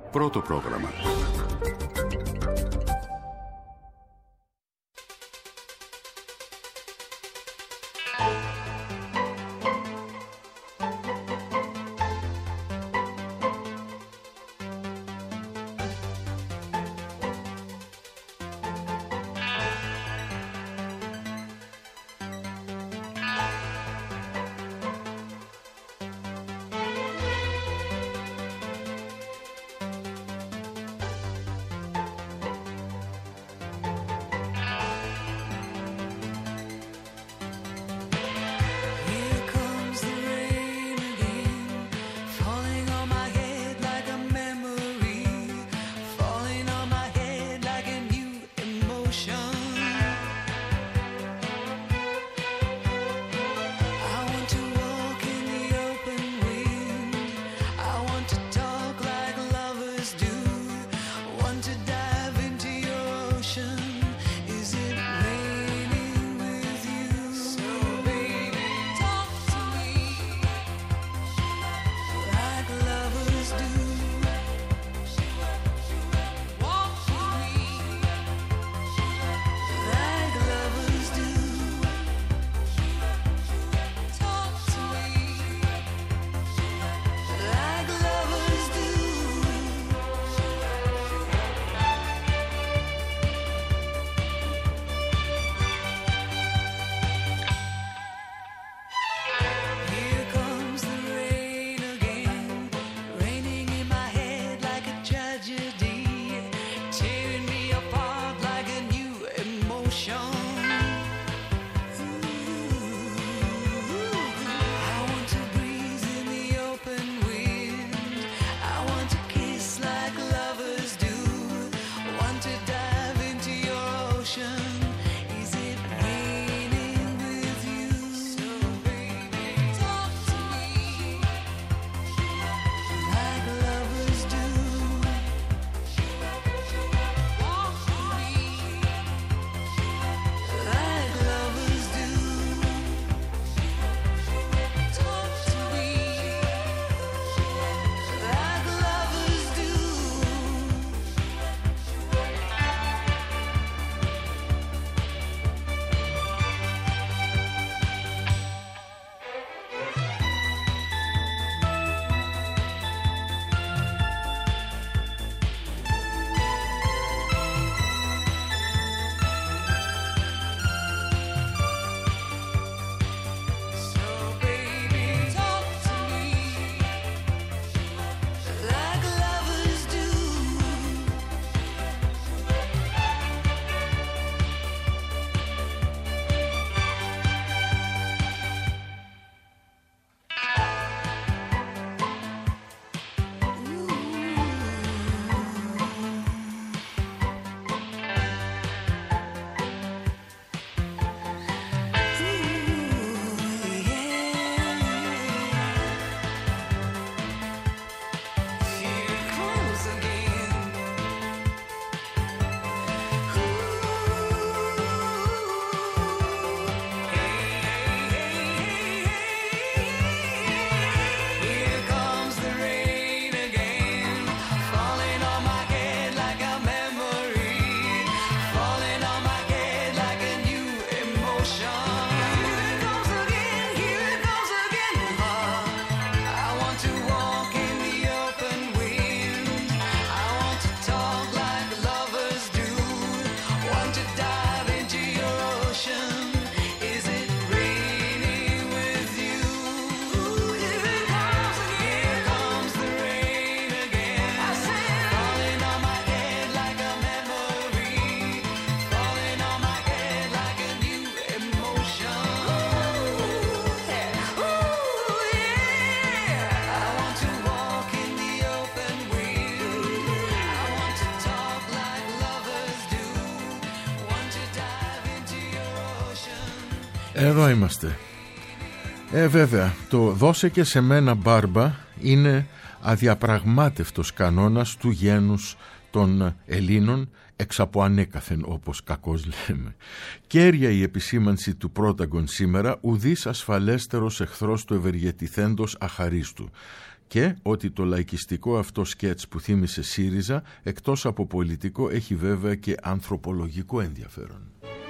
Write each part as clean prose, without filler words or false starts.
Πρώτο πρόγραμμα. Εδώ είμαστε. Βέβαια, το «δώσε και σε μένα μπάρμπα» είναι αδιαπραγμάτευτος κανόνας του γένους των Ελλήνων εξ από ανέκαθεν, όπως κακώς λέμε. Κέρια η επισήμανση του Πρόταγκον σήμερα, ουδής ασφαλέστερος εχθρός του ευεργετηθέντος αχαρίστου. και ότι το λαϊκιστικό αυτό σκέτς που θύμισε ΣΥΡΙΖΑ, εκτός από πολιτικό, έχει βέβαια και ανθρωπολογικό ενδιαφέρον.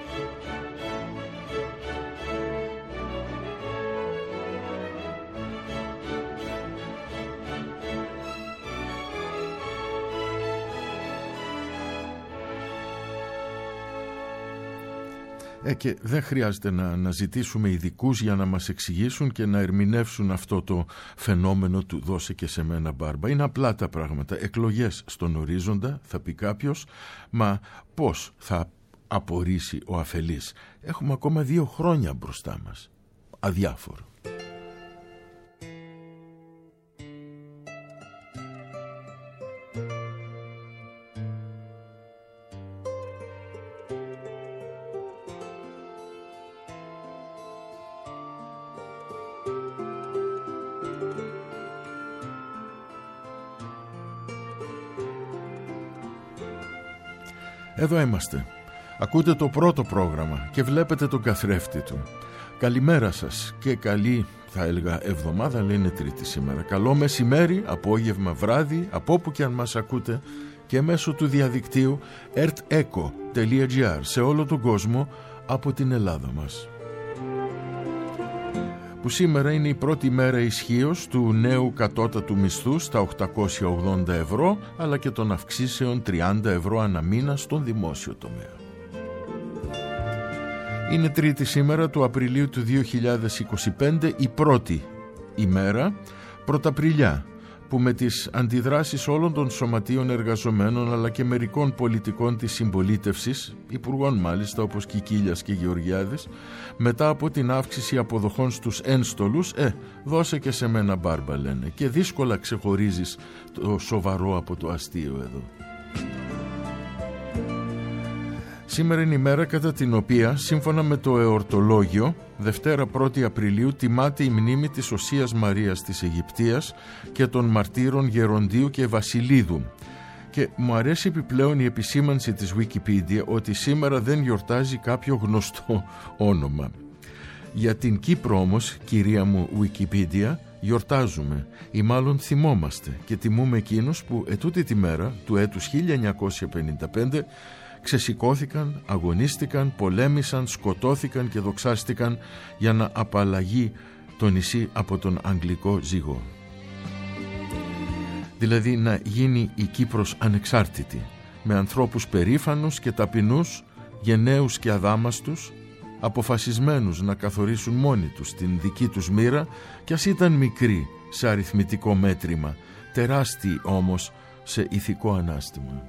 Και δεν χρειάζεται να αναζητήσουμε ειδικούς για να μας εξηγήσουν και να ερμηνεύσουν αυτό το φαινόμενο του «δώσε και σε μένα μπάρμπα». Είναι απλά τα πράγματα. Εκλογές στον ορίζοντα, θα πει κάποιος, μα πώς θα απορρίσει ο αφελής? Έχουμε ακόμα 2 χρόνια μπροστά μας. Αδιάφορο. Εδώ είμαστε. Ακούτε το πρώτο πρόγραμμα και βλέπετε τον καθρέφτη του. Καλημέρα σας και καλή, θα έλεγα, εβδομάδα, αλλά είναι Τρίτη σήμερα. Καλό μεσημέρι, απόγευμα, βράδυ, από όπου και αν μας ακούτε, και μέσω του διαδικτύου erteco.gr σε όλο τον κόσμο από την Ελλάδα μας. Που σήμερα είναι η πρώτη μέρα ισχύως του νέου κατώτατου μισθού στα 880 ευρώ, αλλά και των αυξήσεων 30 ευρώ ανά μήνα στον δημόσιο τομέα. Είναι Τρίτη σήμερα του Απριλίου του 2025, η πρώτη ημέρα, Πρωταπριλιά, που με τις αντιδράσεις όλων των σωματείων εργαζομένων αλλά και μερικών πολιτικών της συμπολίτευσης, υπουργών μάλιστα όπως Κικίλιας και Γεωργιάδης, μετά από την αύξηση αποδοχών στους ένστολους, δώσε και σε μένα μπάρμπα, λένε, και δύσκολα ξεχωρίζεις το σοβαρό από το αστείο εδώ. Σήμερα είναι η μέρα κατά την οποία, σύμφωνα με το εορτολόγιο, Δευτέρα 1η Απριλίου τιμάται η μνήμη της Οσίας Μαρίας της Αιγυπτίας και των μαρτύρων Γεροντίου και Βασιλίδου. Και μου αρέσει επιπλέον η επισήμανση της Wikipedia ότι σήμερα δεν γιορτάζει κάποιο γνωστό όνομα. Για την Κύπρο όμως, κυρία μου Wikipedia, γιορτάζουμε ή μάλλον θυμόμαστε και τιμούμε εκείνους που ετούτη τη μέρα του έτους 1955 ξεσηκώθηκαν, αγωνίστηκαν, πολέμησαν, σκοτώθηκαν και δοξάστηκαν για να απαλλαγεί το νησί από τον αγγλικό ζυγό. Δηλαδή να γίνει η Κύπρος ανεξάρτητη, με ανθρώπους περήφανους και ταπεινούς, γενναίους και αδάμαστους, αποφασισμένους να καθορίσουν μόνοι τους την δική τους μοίρα, κι ας ήταν μικρή σε αριθμητικό μέτρημα, τεράστιοι όμως σε ηθικό ανάστημα.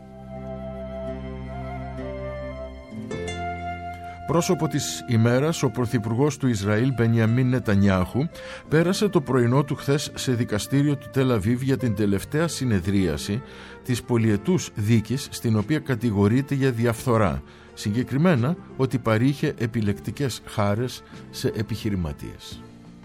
Πρόσωπο της ημέρας, ο πρωθυπουργός του Ισραήλ Μπενιαμίν Νετανιάχου πέρασε το πρωινό του χθες σε δικαστήριο του Τελ Αβίβ για την τελευταία συνεδρίαση της πολυετούς δίκης, στην οποία κατηγορείται για διαφθορά, συγκεκριμένα ότι παρήχε επιλεκτικές χάρες σε επιχειρηματίες.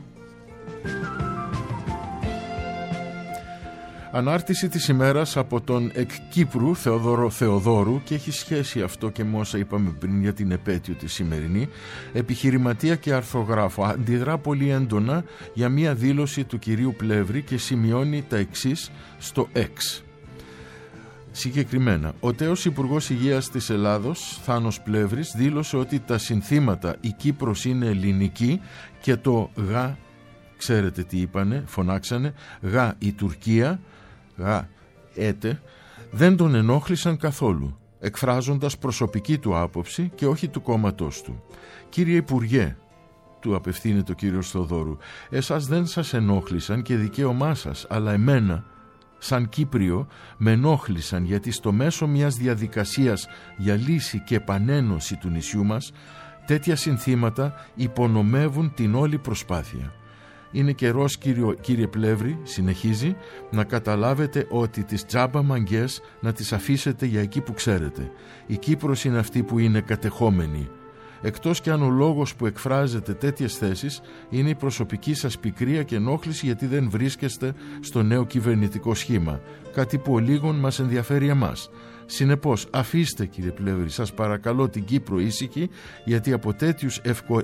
Ανάρτηση της ημέρας από τον εκ Κύπρου Θεόδωρο Θεοδόρου, και έχει σχέση αυτό και με όσα είπαμε πριν για την επέτειο τη σημερινή, επιχειρηματία και αρθρογράφο. Αντιδρά πολύ έντονα για μία δήλωση του κυρίου Πλεύρη και σημειώνει τα εξής στο X. Συγκεκριμένα, ο τέος Υπουργός Υγείας της Ελλάδος, Θάνος Πλεύρης, δήλωσε ότι τα συνθήματα «Η Κύπρος είναι ελληνική» και το «Γα», ξέρετε τι είπανε, φωνάξανε, «Γα η Τουρκία», «Γα έτε», δεν τον ενόχλησαν καθόλου, εκφράζοντας προσωπική του άποψη και όχι του κόμματός του. «Κύριε Υπουργέ», του απευθύνεται ο κύριος Θοδόρου, «εσάς δεν σας ενόχλησαν και δικαίωμά σας, αλλά εμένα, σαν Κύπριο, με ενόχλησαν, γιατί στο μέσο μιας διαδικασίας για λύση και επανένωση του νησιού μας, τέτοια συνθήματα υπονομεύουν την όλη προσπάθεια. Είναι καιρός, κύριε Πλεύρη», συνεχίζει, «να καταλάβετε ότι τις τζάμπα μαγκές να τις αφήσετε για εκεί που ξέρετε. Η Κύπρος είναι αυτή που είναι κατεχόμενη. Εκτός κι αν ο λόγος που εκφράζετε τέτοιες θέσεις είναι η προσωπική σας πικρία και ενόχληση γιατί δεν βρίσκεστε στο νέο κυβερνητικό σχήμα, κάτι που ολίγων μας ενδιαφέρει εμάς. Συνεπώς, αφήστε, κύριε Πλεύρη, σας παρακαλώ, την Κύπρο ήσυχη, γιατί από τέτοιους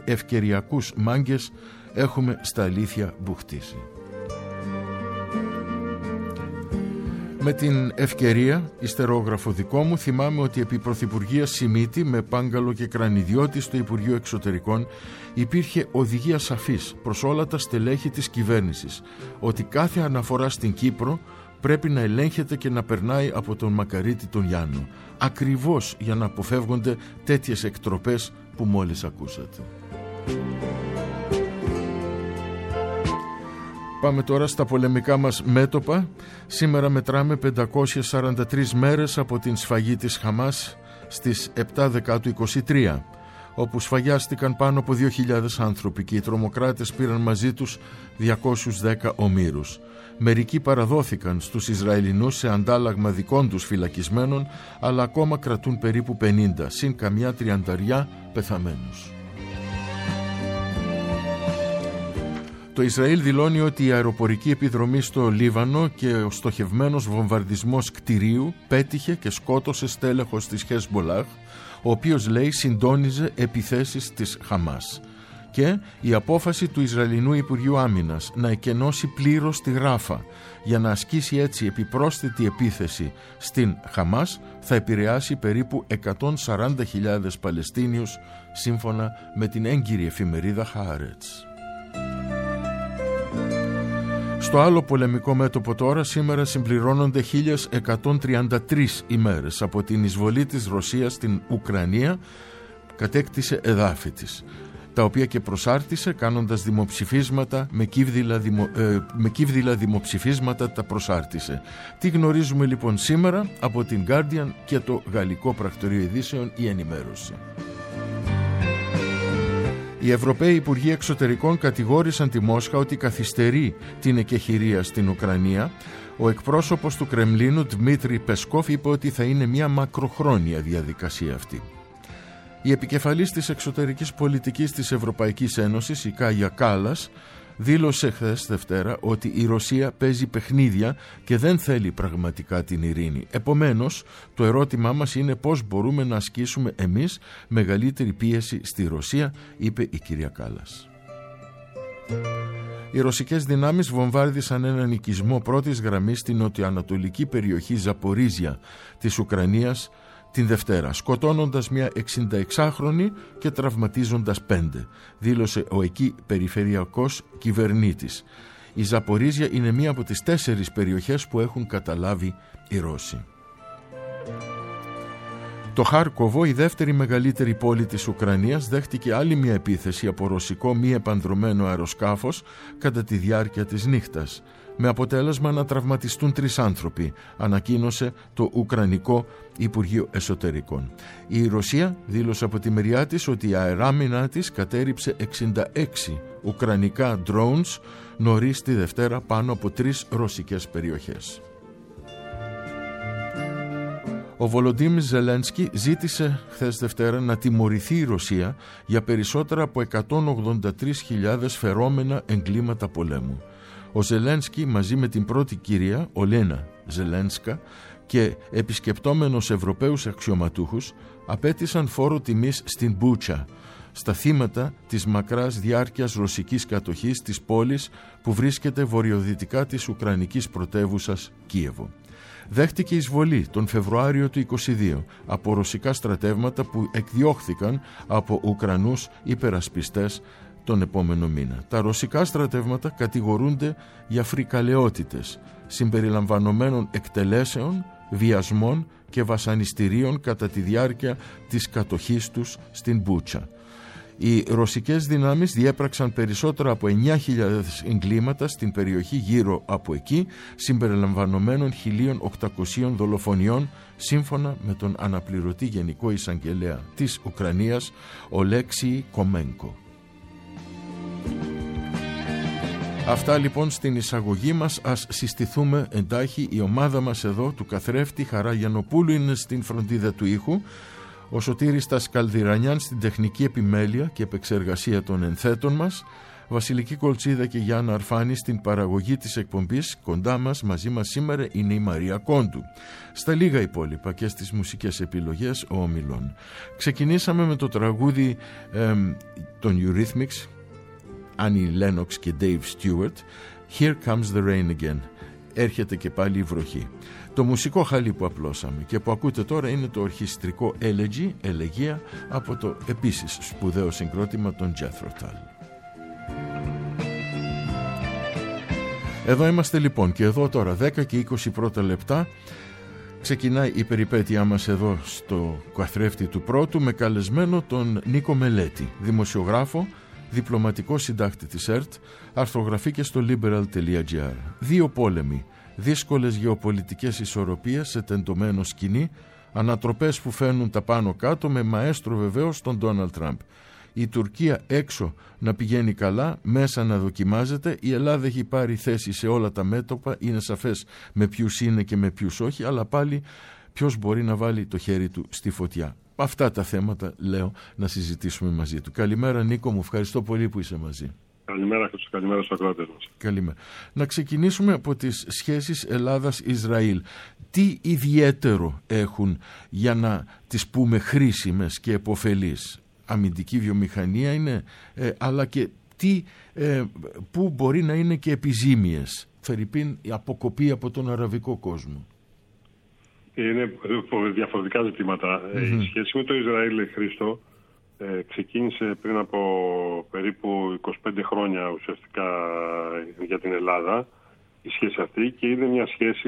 ευκαιριακούς μάγκες έχουμε στα αλήθεια μπουχτίσει». Με την ευκαιρία, ιστερόγραφο δικό μου, θυμάμαι ότι επί Πρωθυπουργία Σιμίτη με Πάγκαλο και Κρανιδιώτη στο Υπουργείο Εξωτερικών υπήρχε οδηγία σαφής προς όλα τα στελέχη της κυβέρνησης ότι κάθε αναφορά στην Κύπρο πρέπει να ελέγχεται και να περνάει από τον Μακαρίτη τον Γιάννο, ακριβώς για να αποφεύγονται τέτοιες εκτροπές που μόλις ακούσατε. Πάμε τώρα στα πολεμικά μας μέτωπα. Σήμερα μετράμε 543 μέρες από την σφαγή της Χαμάς στις 7 Δεκάτου 23, όπου σφαγιάστηκαν πάνω από 2.000 άνθρωποι και οι τρομοκράτες πήραν μαζί τους 210 ομήρους. Μερικοί παραδόθηκαν στους Ισραηλινούς σε αντάλλαγμα δικών τους φυλακισμένων, αλλά ακόμα κρατούν περίπου 50, συν καμιά 30 πεθαμένους. Το Ισραήλ δηλώνει ότι η αεροπορική επιδρομή στο Λίβανο και ο στοχευμένος βομβαρδισμός κτηρίου πέτυχε και σκότωσε στέλεχος της Χεσμπολάχ, ο οποίος λέει συντόνιζε επιθέσεις της Χαμάς. Και η απόφαση του Ισραηλινού Υπουργείου Άμυνας να εκενώσει πλήρως τη Ράφα για να ασκήσει έτσι επιπρόσθετη επίθεση στην Χαμάς θα επηρεάσει περίπου 140.000 Παλαιστίνιους, σύμφωνα με την έγκυρη εφημερίδα Χаарετς. Στο άλλο πολεμικό μέτωπο τώρα, σήμερα συμπληρώνονται 1133 ημέρες από την εισβολή της Ρωσίας στην Ουκρανία, κατέκτησε εδάφη της, τα οποία και προσάρτησε κάνοντας δημοψηφίσματα, με κύβδηλα δημοψηφίσματα τα προσάρτησε. Τι γνωρίζουμε λοιπόν σήμερα από την Guardian και το Γαλλικό Πρακτορείο Ειδήσεων, η ενημέρωση. Οι Ευρωπαίοι Υπουργοί Εξωτερικών κατηγόρησαν τη Μόσχα ότι καθυστερεί την εκεχηρία στην Ουκρανία. Ο εκπρόσωπος του Κρεμλίνου, Δμήτρη Πεσκόφ, είπε ότι θα είναι μια μακροχρόνια διαδικασία αυτή. Η επικεφαλής της εξωτερικής πολιτικής της Ευρωπαϊκής Ένωσης, η Κάγια Κάλλας, δήλωσε χθες Δευτέρα ότι η Ρωσία παίζει παιχνίδια και δεν θέλει πραγματικά την ειρήνη. Επομένως, το ερώτημά μας είναι πώς μπορούμε να ασκήσουμε εμείς μεγαλύτερη πίεση στη Ρωσία, είπε η κυρία Κάλλας. Οι ρωσικές δυνάμεις βομβάρδισαν έναν οικισμό πρώτης γραμμής στην νοτιοανατολική περιοχή Ζαπορίζια της Ουκρανίας την Δευτέρα, σκοτώνοντας μια 66χρονη και τραυματίζοντας 5, δήλωσε ο εκεί περιφερειακός κυβερνήτης. Η Ζαπορίζια είναι μία από τις 4 περιοχές που έχουν καταλάβει οι Ρώσοι. Το Χάρκοβο, η δεύτερη μεγαλύτερη πόλη της Ουκρανίας, δέχτηκε άλλη μια επίθεση από ρωσικό μη επανδρωμένο αεροσκάφος κατά τη διάρκεια της νύχτας, με αποτέλεσμα να τραυματιστούν 3 άνθρωποι, ανακοίνωσε το Ουκρανικό Υπουργείο Εσωτερικών. Η Ρωσία δήλωσε από τη μεριά της ότι η αεράμινα της κατέριψε 66 ουκρανικά drones νωρίς τη Δευτέρα πάνω από 3 ρωσικές περιοχές. Ο Βολοντίμιρ Ζελένσκι ζήτησε χθες Δευτέρα να τιμωρηθεί η Ρωσία για περισσότερα από 183.000 φερόμενα εγκλήματα πολέμου. Ο Ζελένσκι μαζί με την πρώτη κυρία, Ολένα Ζελένσκα, και επισκεπτόμενος Ευρωπαίους αξιωματούχους απέτησαν φόρο τιμής στην Μπούτσα, στα θύματα της μακράς διάρκειας ρωσικής κατοχής της πόλης που βρίσκεται βορειοδυτικά της ουκρανικής πρωτεύουσας Κίεβο. Δέχτηκε εισβολή τον Φεβρουάριο του 22 από ρωσικά στρατεύματα που εκδιώχθηκαν από Ουκρανούς υπερασπιστές τον επόμενο μήνα. Τα ρωσικά στρατεύματα κατηγορούνται για φρικαλαιότητες συμπεριλαμβανομένων εκτελέσεων, βιασμών και βασανιστήριων κατά τη διάρκεια της κατοχής τους στην Μπούτσα. Οι ρωσικές δυνάμεις διέπραξαν περισσότερα από 9.000 εγκλήματα στην περιοχή γύρω από εκεί, συμπεριλαμβανομένων 1.800 δολοφονιών, σύμφωνα με τον αναπληρωτή Γενικό Εισαγγελέα της Ουκρανίας, Ολέξι Κομένκο. Αυτά λοιπόν στην εισαγωγή μας. Ας συστηθούμε εντάχει. Η ομάδα μας εδώ του καθρέφτη Χαρά Γιαννοπούλου είναι στην φροντίδα του ήχου, ο Σωτήρης Τασκαλδιρανιάν στην τεχνική επιμέλεια και επεξεργασία των ενθέτων μας, Βασιλική Κολτσίδα και Γιάννα Αρφάνη στην παραγωγή της εκπομπής. Κοντά μας, μαζί μας σήμερα είναι η Μαρία Κόντου. Στα λίγα υπόλοιπα και στις μουσικές επιλογές ο Ομιλών. Ξεκινήσαμε με το τραγούδι των Eurythmics, Annie Lennox και Dave Stewart, Here Comes the Rain Again. Έρχεται και πάλι η βροχή. Το Το μουσικό χαλί που απλώσαμε και που ακούτε τώρα είναι το ορχιστρικό Elegy, Ελεγία, από το επίσης σπουδαίο συγκρότημα των Jethro Tull. Εδώ είμαστε λοιπόν και εδώ τώρα 10 και 20 πρώτα λεπτά ξεκινάει η περιπέτειά μας εδώ στο καθρέφτη του πρώτου με καλεσμένο τον Νίκο Μελέτη, δημοσιογράφο, διπλωματικό συντάκτη της ΕΡΤ, αρθρογραφεί και στο liberal.gr. Δύο πόλεμοι, δύσκολες γεωπολιτικές ισορροπίες σε τεντωμένο σκηνή, ανατροπές που φαίνουν τα πάνω κάτω με μαέστρο βεβαίως τον Ντόναλντ Τραμπ. Η Τουρκία έξω να πηγαίνει καλά, μέσα να δοκιμάζεται. Η Ελλάδα έχει πάρει θέση σε όλα τα μέτωπα, είναι σαφές με ποιους είναι και με ποιους όχι, αλλά πάλι ποιος μπορεί να βάλει το χέρι του στη φωτιά. Αυτά τα θέματα λέω να συζητήσουμε μαζί του. Καλημέρα Νίκο μου, ευχαριστώ πολύ που είσαι μαζί. Καλημέρα, καλημέρα στους ακροατές μας. Καλημέρα. Να ξεκινήσουμε από τις σχέσεις Ελλάδας-Ισραήλ. Τι ιδιαίτερο έχουν για να τις πούμε χρήσιμες και επωφελείς? Αμυντική βιομηχανία είναι, αλλά και που μπορεί να είναι και επιζήμιες. Φερειπίν η αποκοπή από τον αραβικό κόσμο. Είναι διαφορετικά ζητήματα. Η σχέση με το Ισραήλ, Χρήστο, ξεκίνησε πριν από περίπου 25 χρόνια ουσιαστικά για την Ελλάδα η σχέση αυτή, και είναι μια σχέση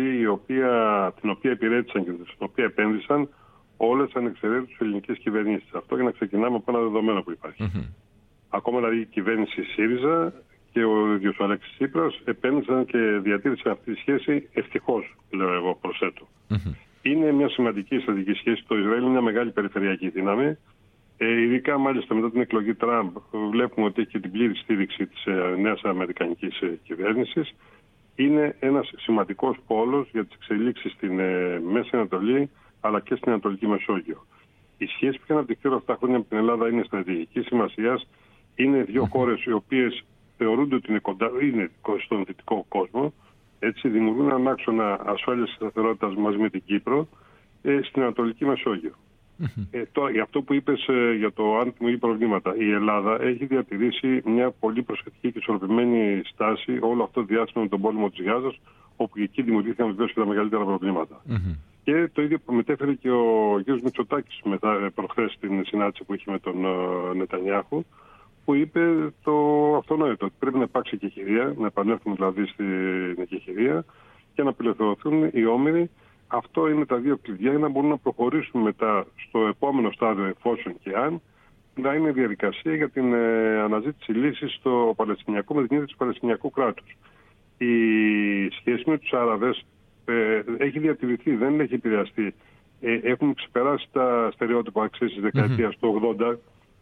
την οποία υπηρέτησαν και στην οποία επένδυσαν όλες ανεξαιρέτως ελληνικές κυβερνήσεις. Αυτό για να ξεκινάμε από ένα δεδομένο που υπάρχει. Ακόμα δηλαδή η κυβέρνηση ΣΥΡΙΖΑ και ο ίδιος ο Αλέξης Τσίπρας επένδυσαν και διατήρησαν αυτή τη σχέση, ευτυχώς, λέω εγώ, προσθέτω. Είναι μια σημαντική στρατηγική σχέση. Το Ισραήλ είναι μια μεγάλη περιφερειακή δύναμη. Ειδικά μάλιστα μετά την εκλογή Τραμπ βλέπουμε ότι έχει και την πλήρη στήριξη της νέας αμερικανικής κυβέρνησης. Είναι ένας σημαντικός πόλος για τις εξελίξεις στην Μέση Ανατολή αλλά και στην Ανατολική Μεσόγειο. Οι σχέσεις που είχαν αναπτυχθεί όλα αυτά τα χρόνια με την Ελλάδα είναι στρατηγικής σημασίας. Είναι δύο χώρες οι οποίες θεωρούνται ότι είναι στον δυτικό κόσμο. Έτσι δημιουργούν έναν άξονα ασφάλειας και σταθερότητας μαζί με την Κύπρο στην Ανατολική Μεσόγειο. Τώρα, για αυτό που είπες για το αν δημιουργεί προβλήματα, η Ελλάδα έχει διατηρήσει μια πολύ προσεκτική και ισορροπημένη στάση όλο αυτό το διάστημα με τον πόλεμο της Γάζας, όπου εκεί δημιουργήθηκαν βεβαίως και τα μεγαλύτερα προβλήματα. Και το ίδιο που μετέφερε και ο κ. Μητσοτάκης προχθές στην συνάντηση που είχε με τον Νετανιάχου, που είπε το αυτονόητο, ότι πρέπει να υπάρξει εκεχηρία, να επανέλθουμε δηλαδή στην εκεχηρία και να απελευθερωθούν οι όμηροι. Αυτό είναι τα δύο κλειδιά για να μπορούν να προχωρήσουν μετά στο επόμενο στάδιο, εφόσον και αν, να είναι διαδικασία για την αναζήτηση λύσης στο Παλαιστινιακό, με την ίδρυση του Παλαιστινιακού κράτους. Η σχέση με τους Άραβες έχει διατηρηθεί, δεν έχει επηρεαστεί. Έχουμε ξεπεράσει τα στερεότυπα της δεκαετίας του 80,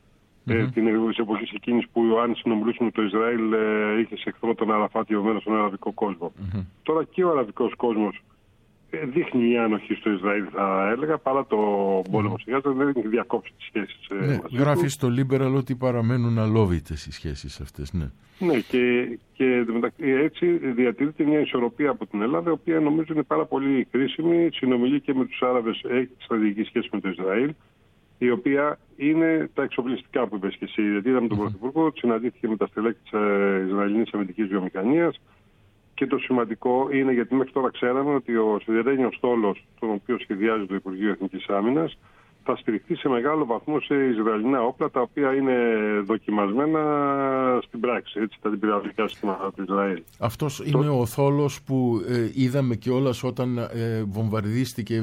την εποχή εκείνης που αν συνομιλούσαμε με το Ισραήλ είχε σε εχθρό τον Αραφάτ στον αραβικό κόσμο. Τώρα και ο αραβικός κόσμος δείχνει η άνοχη στο Ισραήλ, θα έλεγα, παρά το πόλεμο στη Γάζα, δεν έχει διακόψει τις σχέσεις. Γράφει στο Liberal ότι παραμένουν αλόβητες οι σχέσεις αυτές. Ναι, και έτσι διατηρείται μια ισορροπία από την Ελλάδα, η οποία νομίζω είναι πάρα πολύ κρίσιμη. Συνομιλεί και με τους Άραβες, έχει στρατηγική σχέση με το Ισραήλ, η οποία είναι τα εξοπλιστικά που είπες και εσύ. Γιατί είδαμε τον Πρωθυπουργό, συναντήθηκε με τα στελέχη της Ισραηλινής αμυντικής βιομηχανίας. Και το σημαντικό είναι, γιατί μέχρι τώρα ξέραμε ότι ο σιδερένιος στόλος, τον οποίο σχεδιάζει το Υπουργείο Εθνικής Άμυνας, θα στηριχθεί σε μεγάλο βαθμό σε Ισραηλινά όπλα, τα οποία είναι δοκιμασμένα στην πράξη, έτσι, τα πυραυλικά συστήματα του Ισραήλ. Αυτός είναι ο θόλος που είδαμε κιόλας όταν βομβαρδίστηκε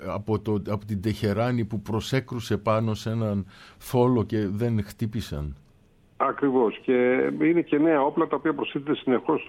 από την Τεχεράνη, που προσέκρουσε πάνω σε έναν θόλο και δεν χτύπησαν. Ακριβώς. Και είναι και νέα όπλα τα οποία προσθέτουν συνεχώς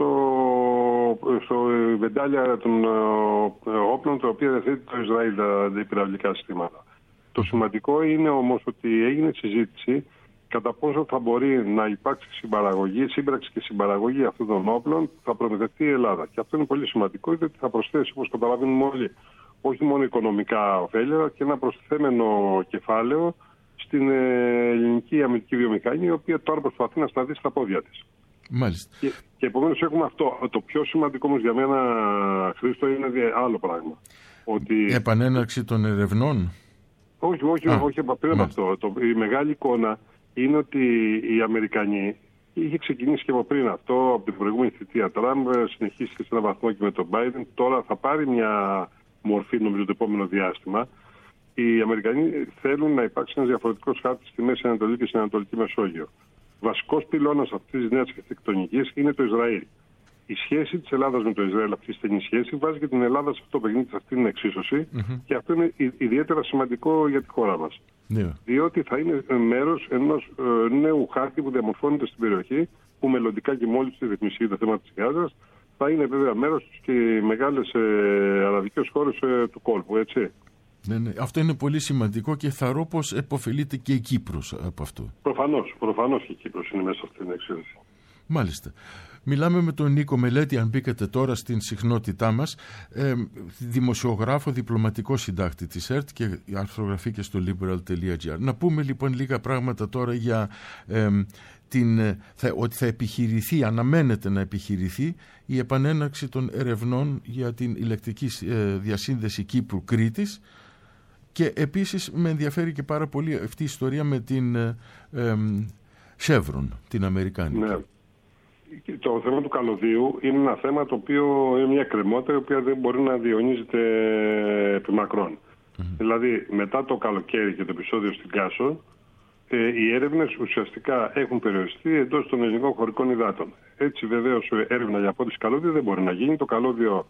στο βεντάλια των όπλων τα οποία διαθέτει το Ισραήλ, τα πυραυλικά συστήματα. Το σημαντικό είναι όμως ότι έγινε συζήτηση κατά πόσο θα μπορεί να υπάρξει σύμπραξη και συμπαραγωγή αυτών των όπλων που θα προμηθευτεί η Ελλάδα. Και αυτό είναι πολύ σημαντικό, γιατί θα προσθέσει, όπως καταλαβαίνουμε όλοι, όχι μόνο οικονομικά ωφέλη, αλλά και ένα προσθέμενο κεφάλαιο στην ελληνική αμυντική βιομηχανία, η οποία τώρα προσπαθεί να σταθεί στα πόδια της. Μάλιστα. Και επομένως έχουμε αυτό. Το πιο σημαντικό όμως για μένα, Χρήστο, είναι άλλο πράγμα. Ότι... επανέναρξη των ερευνών. Όχι, πριν από αυτό. Η μεγάλη εικόνα είναι ότι οι Αμερικανοί, είχε ξεκινήσει και από πριν αυτό, από την προηγούμενη θητεία Τραμπ, συνεχίστηκε σε έναν βαθμό και με τον Biden. Τώρα θα πάρει μια μορφή, νομίζω, το επόμενο διάστημα. Οι Αμερικανοί θέλουν να υπάρξει ένας διαφορετικός χάρτης στη Μέση Ανατολή και στην Ανατολική Μεσόγειο. Βασικός πυλώνας αυτής της νέας αρχιτεκτονικής είναι το Ισραήλ. Η σχέση της Ελλάδας με το Ισραήλ, αυτή η στενή σχέση, βάζει και την Ελλάδα σε αυτό το παιχνίδι, σε αυτή την εξίσωση, και αυτό είναι ιδιαίτερα σημαντικό για τη χώρα μας. Διότι θα είναι μέρος ενός νέου χάρτη που διαμορφώνεται στην περιοχή, που μελλοντικά και μόλις τη ρυθμιστεί το θέμα της Γάζας, θα είναι βέβαια μέρος και οι μεγάλες αραβικές χώρες του κόλπου, έτσι. Ναι. Αυτό είναι πολύ σημαντικό και θαρώ πως επωφελείται και η Κύπρος από αυτό. Προφανώς και η Κύπρος είναι μέσα σε αυτή την εξέλιξη. Μάλιστα. Μιλάμε με τον Νίκο Μελέτη, αν μπήκατε τώρα στην συχνότητά μας, δημοσιογράφο, διπλωματικό συντάκτη της ΕΡΤ και αρθρογραφεί και στο liberal.gr. Να πούμε λοιπόν λίγα πράγματα τώρα για ότι θα επιχειρηθεί, αναμένεται να επιχειρηθεί η επανέναρξη των ερευνών για την ηλεκτρική διασύνδεση Κύπρου-Κρήτης, και επίσης με ενδιαφέρει και πάρα πολύ αυτή η ιστορία με την Chevron, την Αμερικάνικη. Ναι. Το θέμα του καλωδίου είναι ένα θέμα το οποίο είναι μια κρεμότητα η οποία δεν μπορεί να διαιωνίζεται επί μακρόν. Δηλαδή, μετά το καλοκαίρι και το επεισόδιο στην Κάσο, οι έρευνες ουσιαστικά έχουν περιοριστεί εντός των ελληνικών χωρικών υδάτων. Έτσι, βεβαίως, έρευνα για απόδειξη καλώδιου δεν μπορεί να γίνει. Το καλώδιο,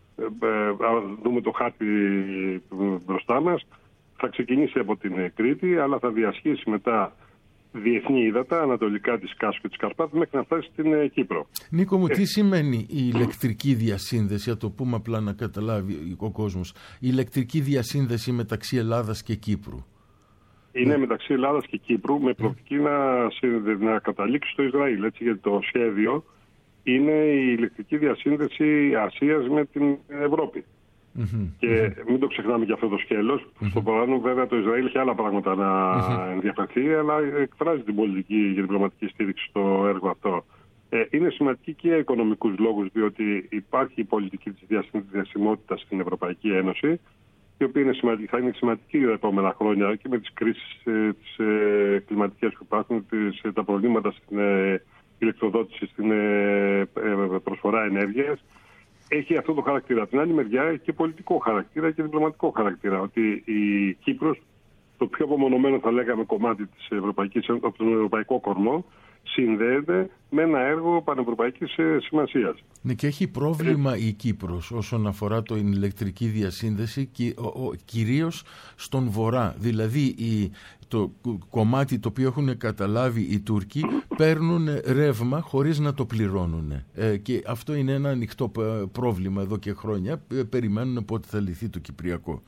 αν δούμε το χάρτη μπροστά μας, θα ξεκινήσει από την Κρήτη, αλλά θα διασχίσει μετά διεθνή ύδατα, ανατολικά της Κάσου και της Καρπάθου, μέχρι να φτάσει στην Κύπρο. Νίκο μου, τι σημαίνει η ηλεκτρική διασύνδεση, να το πούμε απλά να καταλάβει ο κόσμος, η ηλεκτρική διασύνδεση μεταξύ Ελλάδας και Κύπρου? Είναι μεταξύ Ελλάδας και Κύπρου με προοπτική να καταλήξει στο Ισραήλ, έτσι, γιατί το σχέδιο είναι η ηλεκτρική διασύνδεση Ασίας με την Ευρώπη. Και μην το ξεχνάμε και αυτό το σκέλος. Στο παράδειγμα, βέβαια, το Ισραήλ έχει άλλα πράγματα να ενδιαφερθεί, αλλά εκφράζει την πολιτική και διπλωματική στήριξη στο έργο αυτό. Είναι σημαντική και για οικονομικούς λόγους, διότι υπάρχει η πολιτική της διασημότητας στην Ευρωπαϊκή Ένωση, η οποία θα είναι σημαντική τα επόμενα χρόνια και με τις κρίσεις τις κλιματικές που υπάρχουν, τα προβλήματα στην ηλεκτροδότηση, στην προσφορά ενέργειας. Έχει αυτό το χαρακτήρα. Από την άλλη μεριά έχει και πολιτικό χαρακτήρα και διπλωματικό χαρακτήρα. Ότι η Κύπρος, το πιο απομονωμένο θα λέγαμε κομμάτι της Ευρωπαϊκής Ένωσης, από τον Ευρωπαϊκό κορμό, συνδέεται με ένα έργο πανευρωπαϊκής σημασίας. Ναι, και έχει πρόβλημα η Κύπρος όσον αφορά την ηλεκτρική διασύνδεση, κυρίως στον βορρά. Δηλαδή το κομμάτι το οποίο έχουν καταλάβει οι Τούρκοι, παίρνουν ρεύμα χωρίς να το πληρώνουν. Και αυτό είναι ένα ανοιχτό πρόβλημα εδώ και χρόνια. Περιμένουν πότε θα λυθεί το Κυπριακό.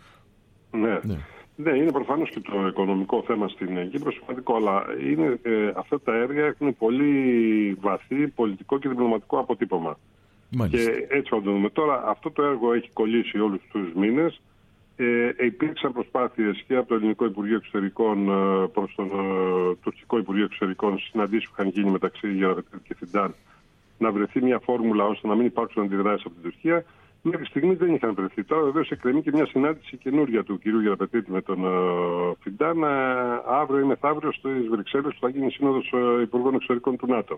Ναι, είναι προφανώς και το οικονομικό θέμα στην Κύπρο σημαντικό, αλλά αυτά τα έργα έχουν πολύ βαθύ πολιτικό και διπλωματικό αποτύπωμα. Μάλιστα. Και έτσι θα το δούμε. Τώρα, αυτό το έργο έχει κολλήσει όλους τους μήνες. Υπήρξαν προσπάθειες και από το Ελληνικό Υπουργείο Εξωτερικών προς τον Τουρκικό Υπουργείο Εξωτερικών, συναντήσεις που είχαν γίνει μεταξύ Γεραπετρίτη και Φιντάν, να βρεθεί μια φόρμουλα ώστε να μην υπάρξουν αντιδράσεις από την Τουρκία. Μέχρι στιγμή δεν είχαν βρεθεί. Τώρα βεβαίως εκκρεμεί και μια συνάντηση καινούρια του κυρίου Γεραπετρίτη με τον Φιντάν αύριο ή μεθαύριο στις Βρυξέλλες, που θα γίνει σύνοδος Υπουργών Εξωτερικών του ΝΑΤΟ.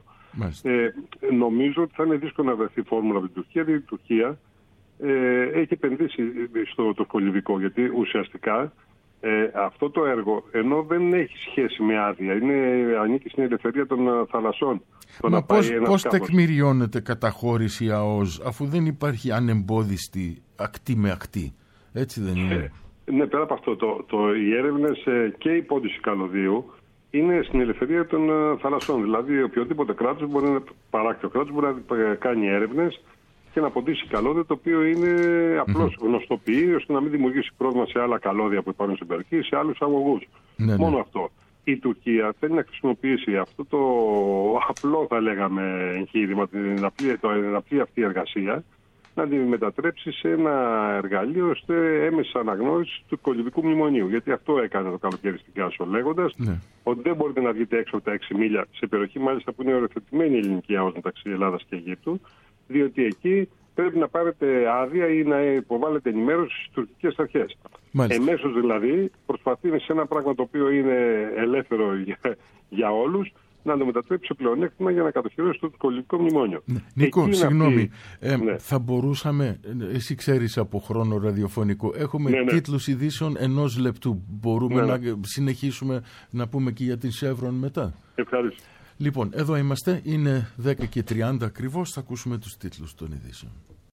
Νομίζω ότι θα είναι δύσκολο να βρεθεί φόρμουλα από την Τουρκία, διότι η Τουρκία έχει επενδύσει στο τουρκολιβικό, γιατί ουσιαστικά αυτό το έργο, ενώ δεν έχει σχέση με άδεια, ανήκει στην ελευθερία των θαλασσών. Μα πώς τεκμηριώνεται καταχώρηση ΑΟΣ, αφού δεν υπάρχει ανεμπόδιστη ακτή με ακτή? Έτσι δεν είναι? Ναι, πέρα από αυτό, οι έρευνες και η πόντιση καλωδίου είναι στην ελευθερία των θαλασσών. Δηλαδή, οποιοδήποτε κράτος μπορεί να παράκτιο κράτος μπορεί να κάνει έρευνες και να ποντίσει καλώδιο, το οποίο είναι απλώς γνωστοποιεί, ώστε να μην δημιουργήσει πρόβλημα σε άλλα καλώδια που υπάρχουν στην περιοχή, σε άλλους αγωγούς. Μόνο αυτό. Η Τουρκία θέλει να χρησιμοποιήσει αυτό το απλό, θα λέγαμε, εγχείρημα, την απλή αυτή εργασία, να την μετατρέψει σε ένα εργαλείο ώστε έμεση αναγνώριση του τουρκολιβικού μνημονίου. Γιατί αυτό έκανε το καλοκαίρι στην Κάσο, λέγοντας ότι δεν μπορείτε να βγείτε έξω από τα 6 μίλια, σε περιοχή μάλιστα που είναι οριοθετημένη η ελληνική ΑΟΣ μεταξύ Ελλάδας και Αιγύπτου, διότι εκεί πρέπει να πάρετε άδεια ή να υποβάλλετε ενημέρωση στις τουρκικές αρχές. Εμέσως δηλαδή προσπαθεί σε ένα πράγμα το οποίο είναι ελεύθερο για όλους να το μετατρέψει σε πλεονέκτημα για να κατοχυρώσει το τουρκολιβικό μνημόνιο. Ναι. Νίκο, συγγνώμη, ναι. Θα μπορούσαμε, εσύ ξέρεις από χρόνο ραδιοφωνικό, έχουμε τίτλους ειδήσεων 1 λεπτού. Μπορούμε να συνεχίσουμε να πούμε και για την Chevron μετά. Ευχαριστώ. Λοιπόν, εδώ είμαστε, είναι 10:30 ακριβώς, θα ακούσουμε τους τίτλους των ειδήσεων.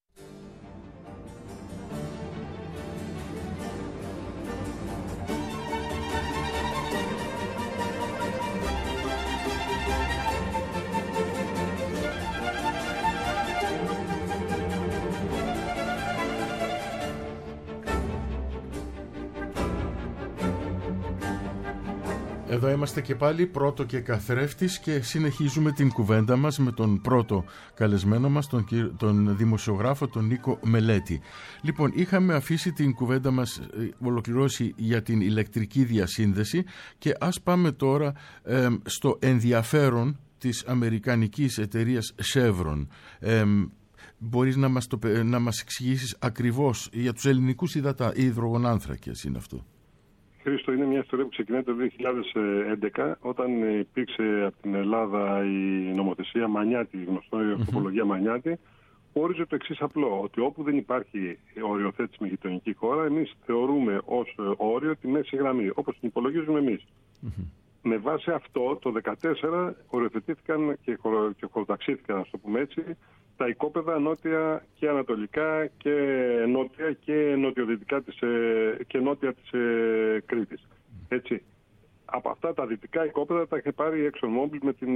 Εδώ είμαστε και πάλι, πρώτο και καθρέφτης, και συνεχίζουμε την κουβέντα μας με τον πρώτο καλεσμένο μας, τον δημοσιογράφο, τον Νίκο Μελέτη. Λοιπόν, είχαμε αφήσει την κουβέντα μας ολοκληρώσει για την ηλεκτρική διασύνδεση και ας πάμε τώρα στο ενδιαφέρον της αμερικανικής εταιρείας Chevron. Μπορείς να μας εξηγήσεις ακριβώς για τους ελληνικούς υδρογονάνθρακες είναι αυτό? Χρήστο, είναι μια ιστορία που ξεκινάει το 2011, όταν υπήρξε από την Ελλάδα η νομοθεσία Μανιάτη, η γνωστή ορθοπολογία Μανιάτη, που όριζε το εξής απλό, ότι όπου δεν υπάρχει οριοθέτηση με γειτονική χώρα, εμείς θεωρούμε ως όριο τη μέση γραμμή, όπως την υπολογίζουμε εμείς. Με βάση αυτό, το 2014 οριοθετήθηκαν και χωροταξήθηκαν, να το πούμε έτσι, τα οικόπεδα νότια και ανατολικά και νότια και νοτιοδυτικά και νότια της Κρήτης. Έτσι. Από αυτά τα δυτικά οικόπεδα τα είχε πάρει η ExxonMobil με την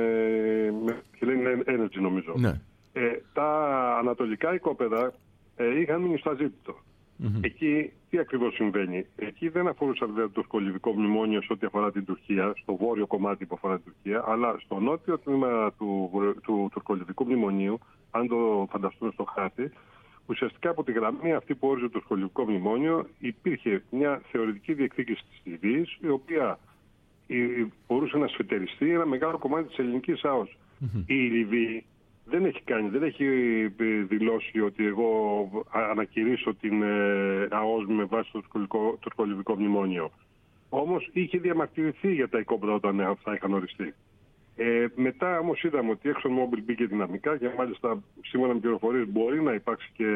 Hellenic Energy, νομίζω. Ναι. Τα ανατολικά οικόπεδα είχαν μείνει στο αζήτητο. Εκεί τι ακριβώς συμβαίνει? Εκεί δεν αφορούσε το τουρκολιβικό μνημόνιο σε ό,τι αφορά την Τουρκία, στο βόρειο κομμάτι που αφορά την Τουρκία, αλλά στο νότιο τμήμα του τουρκολιβικού μνημονίου, αν το φανταστούμε στο χάρτη, ουσιαστικά από τη γραμμή αυτή που όριζε το τουρκολιβικό μνημόνιο υπήρχε μια θεωρητική διεκδίκηση της Λιβύης, η οποία μπορούσε να σφετεριστεί ένα μεγάλο κομμάτι της ελληνικής ΑΟΣ. Η Λιβύη δεν έχει δηλώσει ότι εγώ ανακηρύσω την ΑΟΣ με βάση το τουρκολιβικό μνημόνιο. Όμως είχε διαμαρτυρηθεί για τα οικόπεδα όταν αυτά είχαν οριστεί. Μετά όμως είδαμε ότι η ExxonMobil μπήκε δυναμικά και μάλιστα σύμφωνα με πληροφορίες μπορεί να υπάρξει και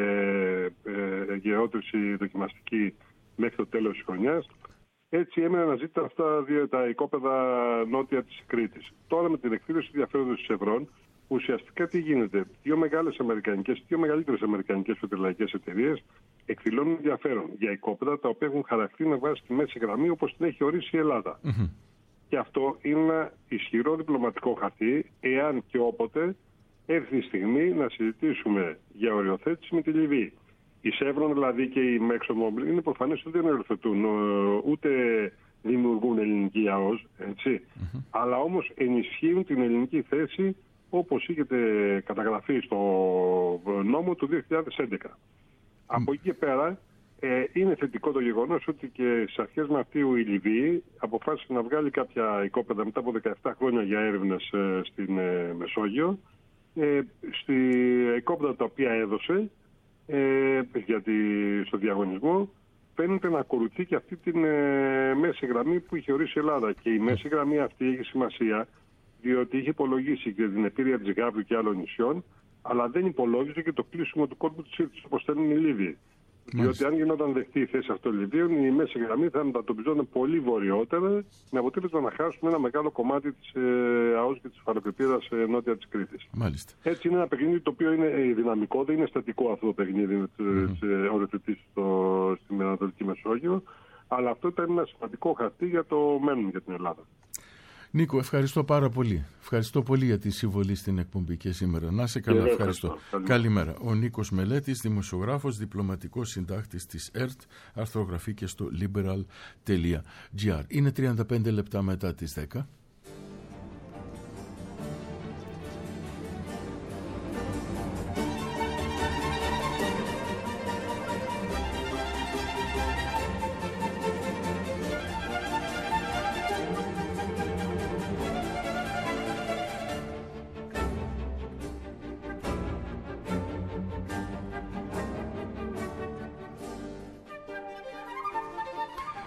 γεώτρηση δοκιμαστική μέχρι το τέλος της χρονιάς. Έτσι έμειναν να αυτά τα οικόπεδα νότια της Κρήτης. Τώρα με την εκδήλωση ενδιαφέροντος της Chevron, ουσιαστικά τι γίνεται? Δύο μεγαλύτερες αμερικανικές πετρελαϊκές εταιρείες εκδηλώνουν ενδιαφέρον για οικόπεδα τα οποία έχουν χαρακτήρα με βάση τη μέση γραμμή όπως την έχει ορίσει η Ελλάδα. Και αυτό είναι ένα ισχυρό διπλωματικό χαρτί, εάν και όποτε έρθει η στιγμή να συζητήσουμε για οριοθέτηση με τη Λιβύη. Η Chevron δηλαδή και η ExxonMobil είναι προφανές ότι δεν οριοθετούν ούτε δημιουργούν ελληνική ΑΟΣ, έτσι, αλλά όμως ενισχύουν την ελληνική θέση όπως είχε καταγραφεί στο νόμο του 2011. Από εκεί και πέρα είναι θετικό το γεγονός ότι και στις αρχές Μαρτίου η Λιβύη αποφάσισε να βγάλει κάποια οικόπεδα μετά από 17 χρόνια για έρευνες στην Μεσόγειο. Στη οικόπεδα τα οποία έδωσε στο διαγωνισμό φαίνεται να ακολουθεί και αυτή την μέση γραμμή που είχε ορίσει η Ελλάδα. Και η μέση γραμμή αυτή έχει σημασία διότι είχε υπολογίσει και την επίρρεια της Γάβρου και άλλων νησιών, αλλά δεν υπολόγιζε και το κλείσιμο του κόλπου της Σύρτης, όπως θέλουν οι Λίβοι. Διότι αν γινόταν δεχτεί η θέση αυτών των Λιβύων, η μέση γραμμή θα μετατοπιζόταν πολύ βορειότερα, με αποτέλεσμα να χάσουμε ένα μεγάλο κομμάτι της ΑΟΣ και της φαροκρηπίδας νότια της Κρήτης. Έτσι είναι ένα παιχνίδι το οποίο είναι δυναμικό, δεν είναι στατικό αυτό το παιχνίδι της οριοθετήσης στην Ανατολική Μεσόγειο, αλλά αυτό ήταν ένα σημαντικό χαρτί για το μέλλον για την Ελλάδα. Νίκο, ευχαριστώ πάρα πολύ. Ευχαριστώ πολύ για τη συμβολή στην εκπομπή και σήμερα. Να είσαι καλά, ευχαριστώ. Καλημέρα. Ο Νίκος Μελέτης, δημοσιογράφος, διπλωματικός συντάκτης της ΕΡΤ, αρθρογραφεί και στο liberal.gr. Είναι 35 λεπτά μετά τις 10.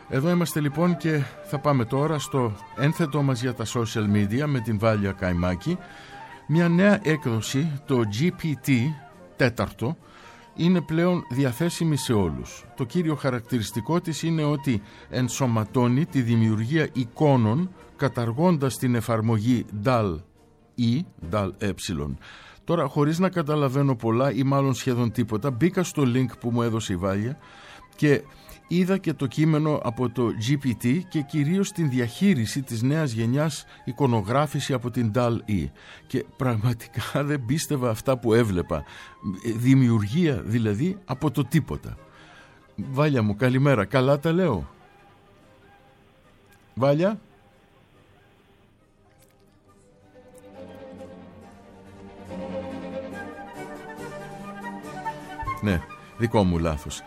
Εδώ είμαστε λοιπόν και θα πάμε τώρα στο ένθετό μας για τα social media με την Βάλια Καϊμάκη. Μια νέα έκδοση, το GPT 4, είναι πλέον διαθέσιμη σε όλους. Το κύριο χαρακτηριστικό της είναι ότι ενσωματώνει τη δημιουργία εικόνων καταργώντας την εφαρμογή DAL-E, DAL-E. Τώρα, χωρίς να καταλαβαίνω πολλά ή μάλλον σχεδόν τίποτα, μπήκα στο link που μου έδωσε η Βάλια και είδα και το κείμενο από το GPT και κυρίως την διαχείριση της νέας γενιάς εικονογράφηση από την DAL-E. Και πραγματικά δεν πίστευα αυτά που έβλεπα. Δημιουργία δηλαδή από το τίποτα. Βάλια μου, καλημέρα. Καλά τα λέω? Βάλια? Ναι, δικό μου λάθος.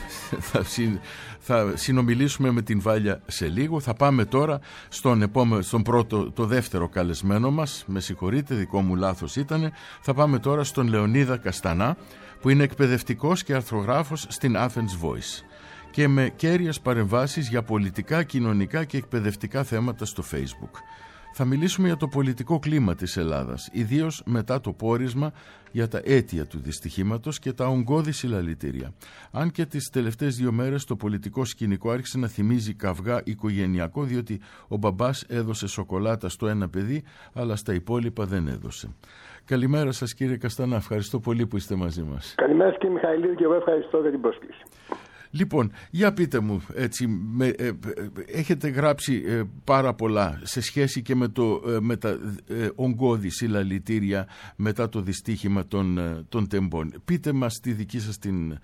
Θα συνομιλήσουμε με την Βάλια σε λίγο. Θα πάμε τώρα το δεύτερο καλεσμένο μας. Με συγχωρείτε, δικό μου λάθος ήτανε. Θα πάμε τώρα στον Λεωνίδα Καστανά, που είναι εκπαιδευτικός και αρθρογράφος στην Athens Voice και με κέρυες παρεμβάσεις για πολιτικά, κοινωνικά και εκπαιδευτικά θέματα στο Facebook. Θα μιλήσουμε για το πολιτικό κλίμα της Ελλάδας, ιδίως μετά το πόρισμα για τα αίτια του δυστυχήματος και τα ογκώδη συλλαλητήρια. Αν και τις τελευταίες 2 μέρες το πολιτικό σκηνικό άρχισε να θυμίζει καυγά οικογενειακό, διότι ο μπαμπάς έδωσε σοκολάτα στο ένα παιδί, αλλά στα υπόλοιπα δεν έδωσε. Καλημέρα σας κύριε Καστανά, ευχαριστώ πολύ που είστε μαζί μας. Καλημέρα κύριε Μιχαηλίδη και εγώ ευχαριστώ για την πρόσκληση. Λοιπόν, για πείτε μου, έχετε γράψει πάρα πολλά σε σχέση και με τα ογκώδη συλλαλητήρια μετά το δυστύχημα των τεμπών. Πείτε μας τη δική σας την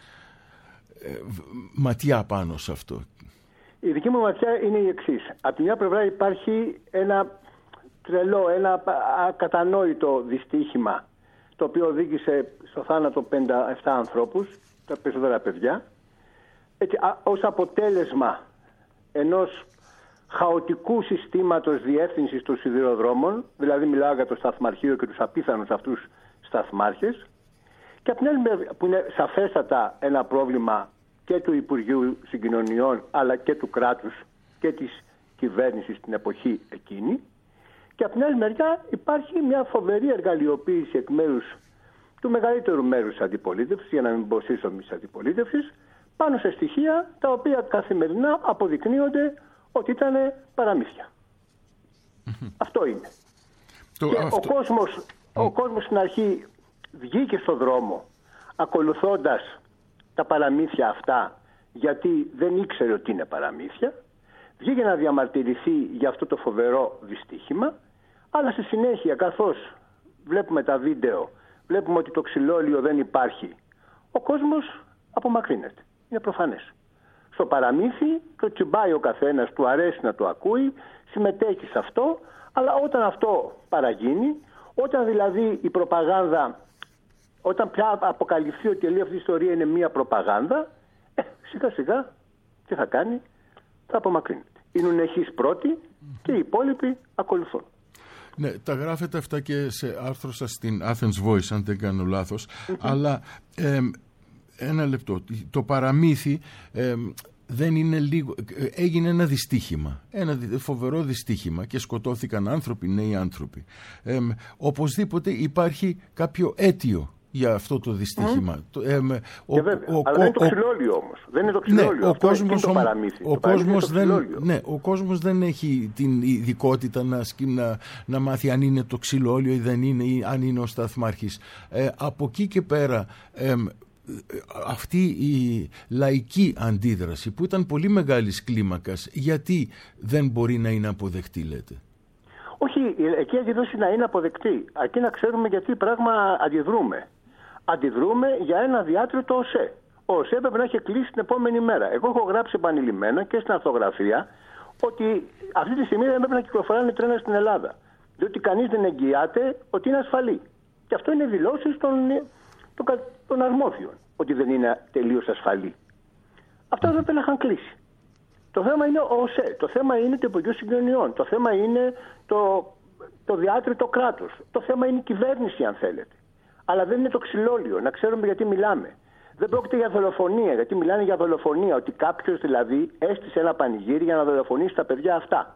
ματιά πάνω σε αυτό. Η δική μου ματιά είναι η εξής. Από τη μια πλευρά υπάρχει ένα τρελό, ένα ακατανόητο δυστύχημα, το οποίο οδήγησε στο θάνατο 57 ανθρώπους, τα περισσότερα παιδιά. Έτσι, ως αποτέλεσμα ενός χαοτικού συστήματος διεύθυνσης των σιδηροδρόμων, δηλαδή μιλάω για το σταθμαρχείο και τους απίθανους αυτούς σταθμάρχες, και από την άλλη που είναι σαφέστατα ένα πρόβλημα και του Υπουργείου Συγκοινωνιών αλλά και του κράτους και της κυβέρνησης στην εποχή εκείνη, και από την άλλη μεριά υπάρχει μια φοβερή εργαλειοποίηση εκ μέρους του μεγαλύτερου μέρους της αντιπολίτευσης, για να μην πω σύσσωμης της αντιπολίτευσης, πάνω σε στοιχεία τα οποία καθημερινά αποδεικνύονται ότι ήταν παραμύθια. Αυτό είναι. Ο κόσμος στην αρχή βγήκε στον δρόμο ακολουθώντας τα παραμύθια αυτά, γιατί δεν ήξερε ότι είναι παραμύθια. Βγήκε να διαμαρτυρηθεί για αυτό το φοβερό δυστύχημα, αλλά στη συνέχεια, καθώς βλέπουμε τα βίντεο, βλέπουμε ότι το ξυλόλαιο δεν υπάρχει, ο κόσμος απομακρύνεται. Είναι προφανές. Στο παραμύθι το τσιμπάει ο καθένας, του αρέσει να το ακούει, συμμετέχει σε αυτό, αλλά όταν αυτό παραγίνει, όταν δηλαδή η προπαγάνδα, όταν πια αποκαλυφθεί ότι όλη αυτή η ιστορία είναι μία προπαγάνδα, σιγά σιγά τι θα κάνει? Θα απομακρύνεται. Είναι εσείς πρώτοι και οι υπόλοιποι ακολουθούν. Ναι, τα γράφετε αυτά και σε άρθρο σας στην Athens Voice, αν δεν κάνω λάθος, αλλά ένα λεπτό. Το παραμύθι δεν είναι λίγο. Έγινε ένα δυστύχημα. Ένα φοβερό δυστύχημα και σκοτώθηκαν άνθρωποι, νέοι άνθρωποι. Οπωσδήποτε υπάρχει κάποιο αίτιο για αυτό το δυστύχημα. Αλλά δεν είναι το ξυλόλαιο όμως. Δεν είναι το ξυλόλαιο. Ο κόσμος δεν έχει την ειδικότητα να μάθει αν είναι το ξυλόλαιο ή δεν είναι, ή αν είναι ο σταθμάρχης. Από εκεί και πέρα αυτή η λαϊκή αντίδραση που ήταν πολύ μεγάλης κλίμακας, γιατί δεν μπορεί να είναι αποδεκτή, λέτε? Όχι, η λαϊκή αντίδραση να είναι αποδεκτή, αρκεί να ξέρουμε γιατί πράγμα αντιδρούμε. Αντιδρούμε για ένα διάτριτο ΟΣΕ. Ο ΟΣΕ πρέπει να έχει κλείσει την επόμενη μέρα. Εγώ έχω γράψει επανειλημμένα και στην αρθογραφία ότι αυτή τη στιγμή δεν πρέπει να κυκλοφοράνε τρένα στην Ελλάδα. Διότι κανείς δεν εγγυάται ότι είναι ασφαλή. Και αυτό είναι δηλώσεις των αρμόδιων, ότι δεν είναι τελείως ασφαλή. Αυτά δεν πρέπει να είχαν κλείσει. Το θέμα είναι ο ΟΣΕ, το θέμα είναι το Υπουργείο Συγκοινωνιών, το θέμα είναι το διάτριτο κράτος, το θέμα είναι η κυβέρνηση, αν θέλετε. Αλλά δεν είναι το ξυλόλαιο, να ξέρουμε γιατί μιλάμε. Δεν πρόκειται για δολοφονία, γιατί μιλάνε για δολοφονία, ότι κάποιος δηλαδή έστησε ένα πανηγύρι για να δολοφονήσει τα παιδιά αυτά.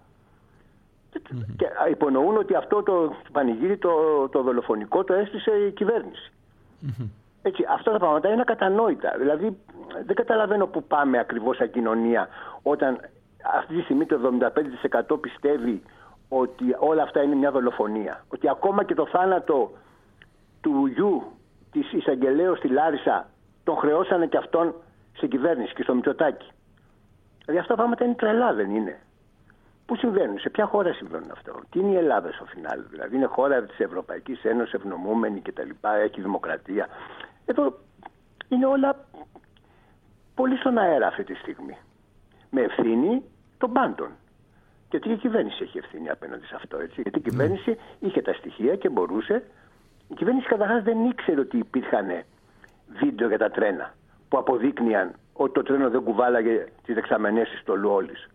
Και υπονοούν ότι αυτό το πανηγύρι, το δολοφονικό, το έστησε η κυβέρνηση. Έτσι, αυτά τα πράγματα είναι ακατανόητα. Δηλαδή δεν καταλαβαίνω πού πάμε ακριβώς σαν κοινωνία, όταν αυτή τη στιγμή το 75% πιστεύει ότι όλα αυτά είναι μια δολοφονία. Ότι ακόμα και το θάνατο του γιου της εισαγγελέως στη Λάρισα τον χρεώσανε και αυτόν σε κυβέρνηση και στο Μητσοτάκη. Δηλαδή αυτά τα πράγματα είναι τρελά, δεν είναι? Πού συμβαίνουν, σε ποια χώρα συμβαίνουν αυτό? Τι είναι η Ελλάδα στο φινάλε? Δηλαδή είναι χώρα της Ευρωπαϊκής Ένωσης, ευνομούμενη κτλ. Έχει δημοκρατία. Εδώ είναι όλα πολύ στον αέρα αυτή τη στιγμή. Με ευθύνη των πάντων. Γιατί η κυβέρνηση έχει ευθύνη απέναντι σε αυτό, έτσι? Γιατί η κυβέρνηση είχε τα στοιχεία και μπορούσε. Η κυβέρνηση καταρχάς δεν ήξερε ότι υπήρχαν βίντεο για τα τρένα που αποδείκνυαν ότι το τρένο δεν κουβάλαγε τις δεξαμενές της στολού όλης.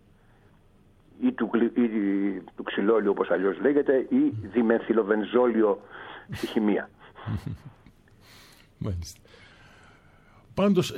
Ή του ξυλόλιου, όπως αλλιώς λέγεται, ή διμενθυλοβενζόλιο στη χημεία. Μάλιστα. Πάντως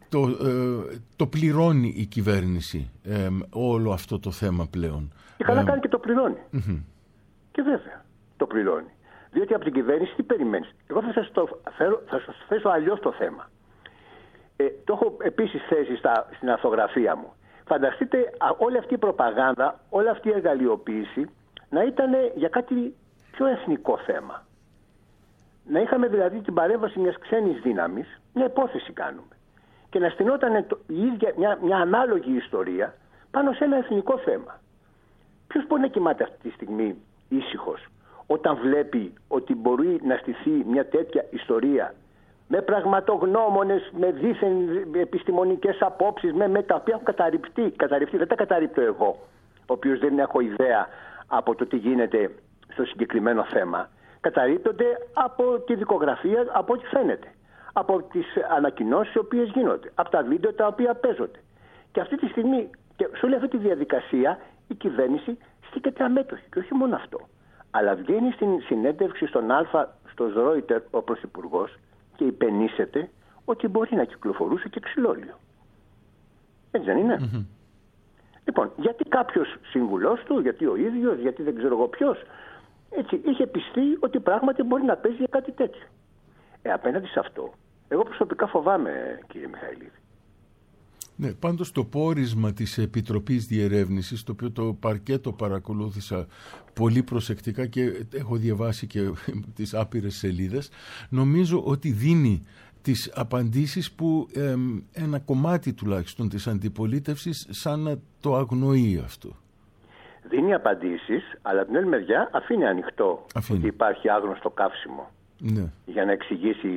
το πληρώνει η κυβέρνηση όλο αυτό το θέμα πλέον. Και καλά κάνει και το πληρώνει. Και βέβαια το πληρώνει. Διότι από την κυβέρνηση τι περιμένεις? Εγώ θα σας θέσω αλλιώς το θέμα. Το έχω επίσης θέσει στην αρθογραφία μου. Φανταστείτε όλη αυτή η προπαγάνδα, όλη αυτή η εργαλειοποίηση να ήταν για κάτι πιο εθνικό θέμα. Να είχαμε δηλαδή την παρέμβαση μιας ξένης δύναμης, μια υπόθεση κάνουμε, και να στηνόταν η ίδια μια ανάλογη ιστορία πάνω σε ένα εθνικό θέμα. Ποιος μπορεί να κοιμάται αυτή τη στιγμή ήσυχος όταν βλέπει ότι μπορεί να στηθεί μια τέτοια ιστορία με πραγματογνώμονες, με δίθεν επιστημονικές απόψεις, με τα οποία έχουν καταρριφθεί. Δεν τα καταρρίπτω εγώ, ο οποίος δεν έχω ιδέα από το τι γίνεται στο συγκεκριμένο θέμα. Καταρρίπτονται από τη δικογραφία, από ό,τι φαίνεται. Από τις ανακοινώσεις οι οποίες γίνονται. Από τα βίντεο τα οποία παίζονται. Και αυτή τη στιγμή, και σε όλη αυτή τη διαδικασία, η κυβέρνηση στήκεται αμέτωχη. Και όχι μόνο αυτό. Αλλά βγαίνει στην συνέντευξη στον Α, στο Ρόιτερ, ο Πρωθυπουργός, και υπενήσεται ότι μπορεί να κυκλοφορούσε και ξυλόλιο. Έτσι δεν είναι? Λοιπόν, γιατί κάποιος σύμβουλός του, γιατί ο ίδιος, γιατί δεν ξέρω εγώ ποιος, έτσι, είχε πιστεί ότι πράγματι μπορεί να παίζει για κάτι τέτοιο. Απέναντι σε αυτό, εγώ προσωπικά φοβάμαι, κύριε Μιχαηλίδη. Ναι, πάντως το πόρισμα της Επιτροπής Διερεύνησης, το οποίο το παρκέτο παρακολούθησα πολύ προσεκτικά και έχω διαβάσει και τις άπειρες σελίδες, νομίζω ότι δίνει τις απαντήσεις που ένα κομμάτι τουλάχιστον της αντιπολίτευσης σαν να το αγνοεί αυτό. Δίνει απαντήσεις, αλλά από την άλλη μεριά αφήνει ανοιχτό ότι υπάρχει άγνωστο καύσιμο, ναι, για να εξηγήσει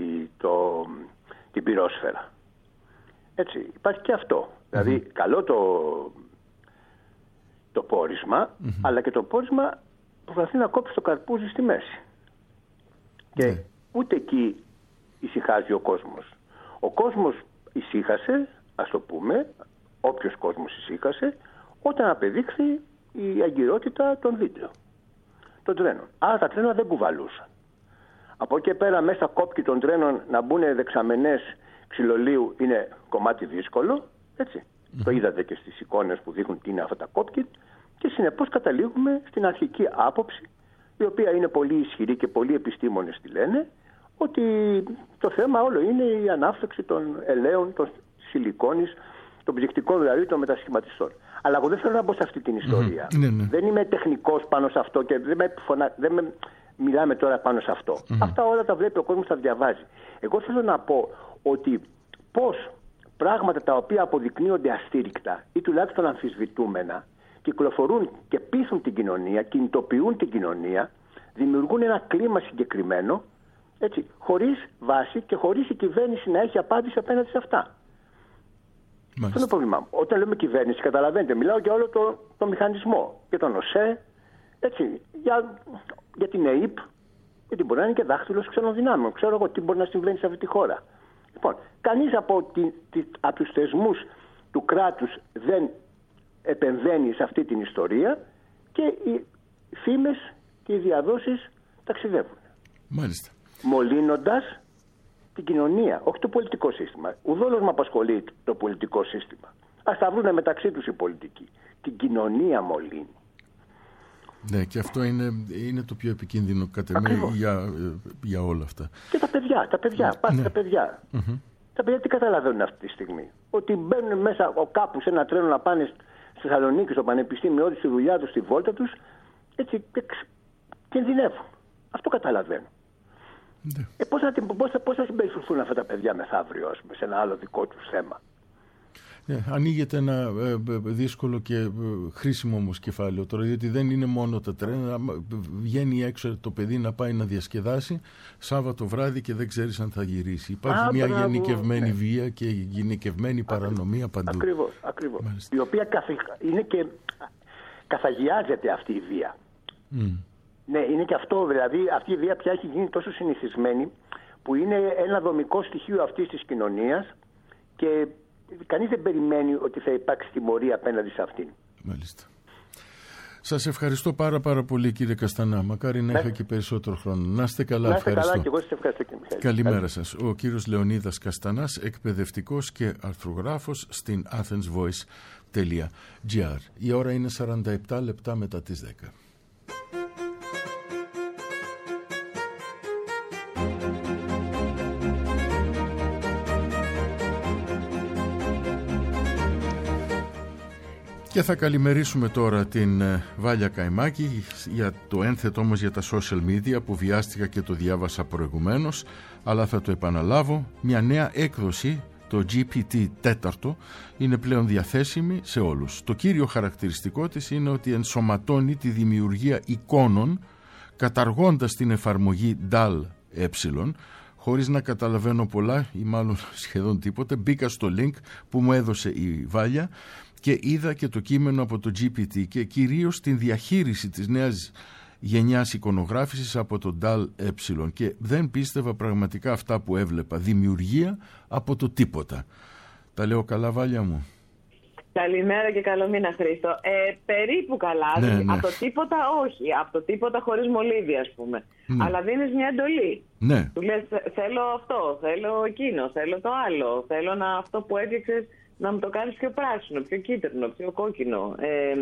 την πυρόσφαιρα. Έτσι, υπάρχει και αυτό. Δηλαδή, καλό το πόρισμα, αλλά και το πόρισμα προσπαθεί να κόψει το καρπούζι στη μέση. Και ούτε εκεί ησυχάζει ο κόσμος. Ο κόσμος ησύχασε, ας το πούμε, όποιος κόσμος ησύχασε, όταν απεδείχθη η αγκυρότητα των βίντεο, των τρένων. Άρα τα τρένα δεν κουβαλούσαν. Από εκεί πέρα μέσα κόπκι των τρένων να μπουν δεξαμενές ξυλολίου είναι κομμάτι δύσκολο, έτσι. Το είδατε και στις εικόνες που δείχνουν τι είναι αυτά τα κόπκι, και συνεπώς καταλήγουμε στην αρχική άποψη, η οποία είναι πολύ ισχυρή και πολλοί επιστήμονες τη λένε, ότι το θέμα όλο είναι η ανάφλεξη των ελαίων, των σιλικόνης, των ψυκτικών δηλαδή των μετασχηματιστών. Αλλά εγώ δεν θέλω να μπω σε αυτή την ιστορία. Δεν είμαι τεχνικός πάνω σε αυτό και δεν μιλάμε τώρα πάνω σε αυτό. Αυτά όλα τα βλέπει ο κόσμος, τα διαβάζει. Εγώ θέλω να πω ότι πώς πράγματα τα οποία αποδεικνύονται αστήρικτα ή τουλάχιστον αμφισβητούμενα κυκλοφορούν και πείθουν την κοινωνία, κινητοποιούν την κοινωνία, δημιουργούν ένα κλίμα συγκεκριμένο, έτσι, χωρίς βάση και χωρίς η κυβέρνηση να έχει απάντηση απέναντι σε αυτά. Αυτό είναι το πρόβλημά μου. Όταν λέμε κυβέρνηση, καταλαβαίνετε, μιλάω για όλο το μηχανισμό. Για τον ΟΣΕ, έτσι, για την ΕΕΠ, γιατί μπορεί να είναι και δάχτυλος ξένων δυνάμεων. Ξέρω εγώ τι μπορεί να συμβαίνει σε αυτή τη χώρα. Λοιπόν, κανείς από τους θεσμούς του κράτους δεν επεμβαίνει σε αυτή την ιστορία και οι φήμες και οι διαδόσεις ταξιδεύουν. Μάλιστα. Μολύνοντας την κοινωνία, όχι το πολιτικό σύστημα. Ουδόλως με απασχολεί το πολιτικό σύστημα. Ας τα βρούνε μεταξύ τους οι πολιτικοί. Την κοινωνία μολύνει. Ναι, και αυτό είναι το πιο επικίνδυνο κατά μένα για όλα αυτά. Και τα παιδιά, τα παιδιά. Τα παιδιά τι καταλαβαίνουν αυτή τη στιγμή? Ότι μπαίνουν μέσα κάπου σε ένα τρένο να πάνε στη Θεσσαλονίκη, στο πανεπιστήμιο, στη δουλειά τους, στη βόλτα τους, έτσι κινδυνεύουν. Αυτό καταλαβαίνω. Ναι. Πώς θα συμπεριφερθούν αυτά τα παιδιά μεθαύριο, σε ένα άλλο δικό τους θέμα? Ανοίγεται ένα δύσκολο και χρήσιμο όμως κεφάλαιο τώρα, διότι δεν είναι μόνο τα τρένα. Βγαίνει έξω το παιδί να πάει να διασκεδάσει Σάββατο βράδυ και δεν ξέρεις αν θα γυρίσει. Υπάρχει μια γενικευμένη βία και γενικευμένη παρανομία παντού. Ακριβώς. Η οποία είναι και καθαγιάζεται αυτή η βία. Ναι, είναι και αυτό, δηλαδή αυτή η βία πια έχει γίνει τόσο συνηθισμένη που είναι ένα δομικό στοιχείο αυτής της κοινωνίας και κανείς δεν περιμένει ότι θα υπάρξει τιμωρία απέναντι σε αυτήν. Μάλιστα. Σας ευχαριστώ πάρα πολύ, κύριε Καστανά. Μακάρι να είχα και περισσότερο χρόνο. Να είστε καλά. Να είστε καλά και εγώ σας ευχαριστώ, κύριε Μιχαήλ. Καλημέρα σας. Ο κύριος Λεωνίδας Καστανάς, εκπαιδευτικός και αρθρογράφος στην athensvoice.gr. Η ώρα είναι 47 λεπτά μετά τις 10. Και θα καλημερίσουμε τώρα την Βάλια Καϊμάκη για το ένθετο όμως για τα social media που βιάστηκα και το διάβασα προηγουμένως, αλλά θα το επαναλάβω. Μια νέα έκδοση, το GPT-4, είναι πλέον διαθέσιμη σε όλους. Το κύριο χαρακτηριστικό της είναι ότι ενσωματώνει τη δημιουργία εικόνων καταργώντας την εφαρμογή DAL-E. Χωρίς να καταλαβαίνω πολλά ή μάλλον σχεδόν τίποτε, μπήκα στο link που μου έδωσε η Βάλια και είδα και το κείμενο από το GPT και κυρίως την διαχείριση της νέας γενιάς εικονογράφησης από το DAL-E, και δεν πίστευα πραγματικά αυτά που έβλεπα. Δημιουργία από το τίποτα. Τα λέω καλά, Βάλια μου? Καλημέρα και καλό μήνα, Χρήστο. Περίπου καλά. Ναι. Από το τίποτα όχι. Από το τίποτα χωρίς μολύβι, ας πούμε. Ναι. Αλλά δίνεις μια εντολή. Ναι. Του λες θέλω αυτό, θέλω εκείνο, θέλω το άλλο. Θέλω αυτό που έφτιαξες να μου το κάνεις πιο πράσινο, πιο κίτρινο, πιο κόκκινο.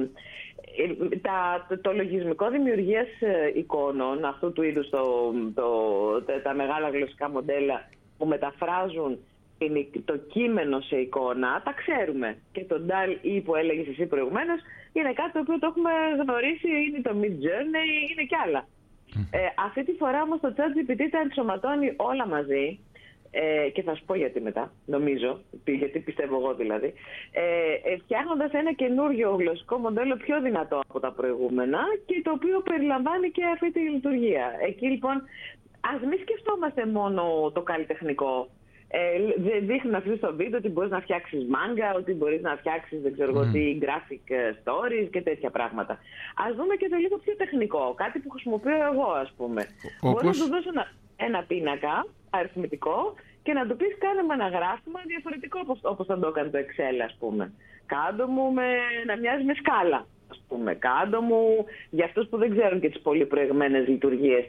Το λογισμικό δημιουργίας εικόνων, αυτού του είδους τα μεγάλα γλωσσικά μοντέλα που μεταφράζουν το κείμενο σε εικόνα, τα ξέρουμε. Και το DAL-E που έλεγες εσύ προηγουμένως είναι κάτι το οποίο το έχουμε γνωρίσει, είναι το Midjourney, είναι κι άλλα. Αυτή τη φορά όμως το ChatGPT τα ενσωματώνει όλα μαζί. Και θα σου πω γιατί μετά, νομίζω, γιατί πιστεύω εγώ δηλαδή, φτιάχνοντας ένα καινούριο γλωσσικό μοντέλο πιο δυνατό από τα προηγούμενα και το οποίο περιλαμβάνει και αυτή τη λειτουργία. Εκεί λοιπόν, ας μην σκεφτόμαστε μόνο το καλλιτεχνικό. Δείχνουν αυτή στο βίντεο ότι μπορείς να φτιάξεις μάγκα, ότι μπορείς να φτιάξεις δεν ξέρω τι graphic stories και τέτοια πράγματα. Ας δούμε και το λίγο πιο τεχνικό, κάτι που χρησιμοποιώ εγώ, ας πούμε. Μπορώ να του δώσω ένα πίνακα αριθμητικό και να του πεις κάνε με ένα γράφημα διαφορετικό όπως θα το έκανε το Excel, ας πούμε. Κάντο μου να μοιάζει με σκάλα, ας πούμε. Κάντο μου, για αυτούς που δεν ξέρουν και τις πολύ προηγμένες λειτουργίες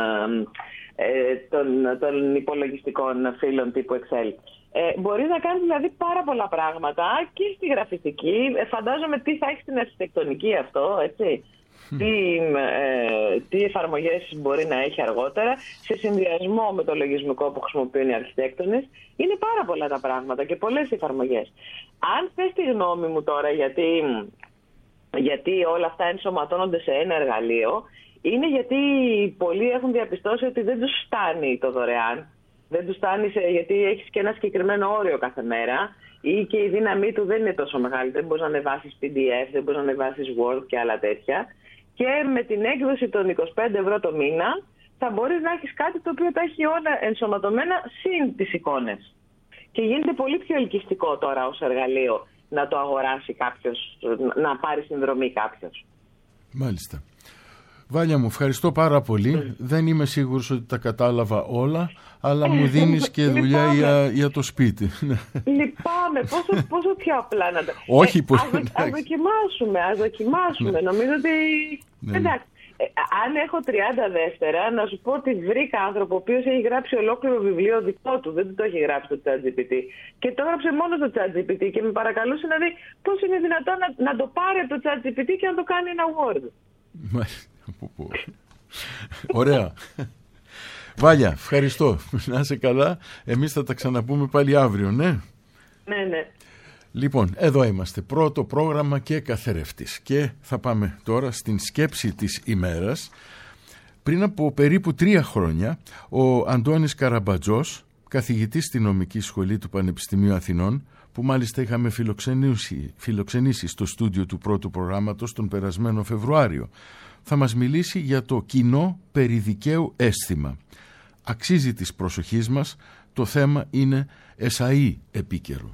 των υπολογιστικών φύλων τύπου Excel. Μπορείς να κάνεις δηλαδή πάρα πολλά πράγματα και στη γραφιστική. Φαντάζομαι τι θα έχει στην αρχιτεκτονική αυτό, έτσι. Τι εφαρμογές μπορεί να έχει αργότερα σε συνδυασμό με το λογισμικό που χρησιμοποιούν οι αρχιτέκτονες. Είναι πάρα πολλά τα πράγματα και πολλές εφαρμογές. Αν θες τη γνώμη μου τώρα γιατί όλα αυτά ενσωματώνονται σε ένα εργαλείο, είναι γιατί πολλοί έχουν διαπιστώσει ότι δεν τους φτάνει το δωρεάν. Δεν τους φτάνει γιατί έχεις και ένα συγκεκριμένο όριο κάθε μέρα ή και η δύναμή του δεν είναι τόσο μεγάλη. Δεν μπορείς να ανεβάσεις PDF, δεν μπορείς να ανεβάσεις Word και άλλα τέτοια. Και με την έκδοση των 25 ευρώ το μήνα θα μπορείς να έχεις κάτι το οποίο τα έχει όλα ενσωματωμένα συν τις εικόνες. Και γίνεται πολύ πιο ελκυστικό τώρα ως εργαλείο να το αγοράσει κάποιος, να πάρει συνδρομή κάποιος. Μάλιστα. Βάλια μου, ευχαριστώ πάρα πολύ. Δεν είμαι σίγουρος ότι τα κατάλαβα όλα, αλλά μου δίνεις και δουλειά για το σπίτι. Λυπάμαι. Πόσο πιο απλά να το... Όχι πολύ. Ας δοκιμάσουμε. Νομίζω ότι... Εντάξει. αν έχω 30 δεύτερα, να σου πω ότι βρήκα άνθρωπο ο οποίος έχει γράψει ολόκληρο βιβλίο δικό του. Δεν το έχει γράψει το ChatGPT. Και το έγραψε μόνο στο ChatGPT και με παρακαλούσε να δει πώς είναι δυνατόν να το πάρει από το ChatGPT και να το κάνει ένα Word. Ωραία. Βάλια, ευχαριστώ. Να είσαι καλά. Εμείς θα τα ξαναπούμε πάλι αύριο, ναι. Ναι. Λοιπόν, εδώ είμαστε. Πρώτο πρόγραμμα και καθρέφτης. Και θα πάμε τώρα στην σκέψη της ημέρας. Πριν από περίπου 3 χρόνια, ο Αντώνης Καραμπατζός, καθηγητής στη νομική σχολή του Πανεπιστημίου Αθηνών, που μάλιστα είχαμε φιλοξενήσει στο στούντιο του πρώτου προγράμματος τον περασμένο Φεβρουάριο, θα μας μιλήσει για το κοινό περιδικαίου αίσθημα. Αξίζει της προσοχής μας, το θέμα είναι εσαΐ επίκαιρο.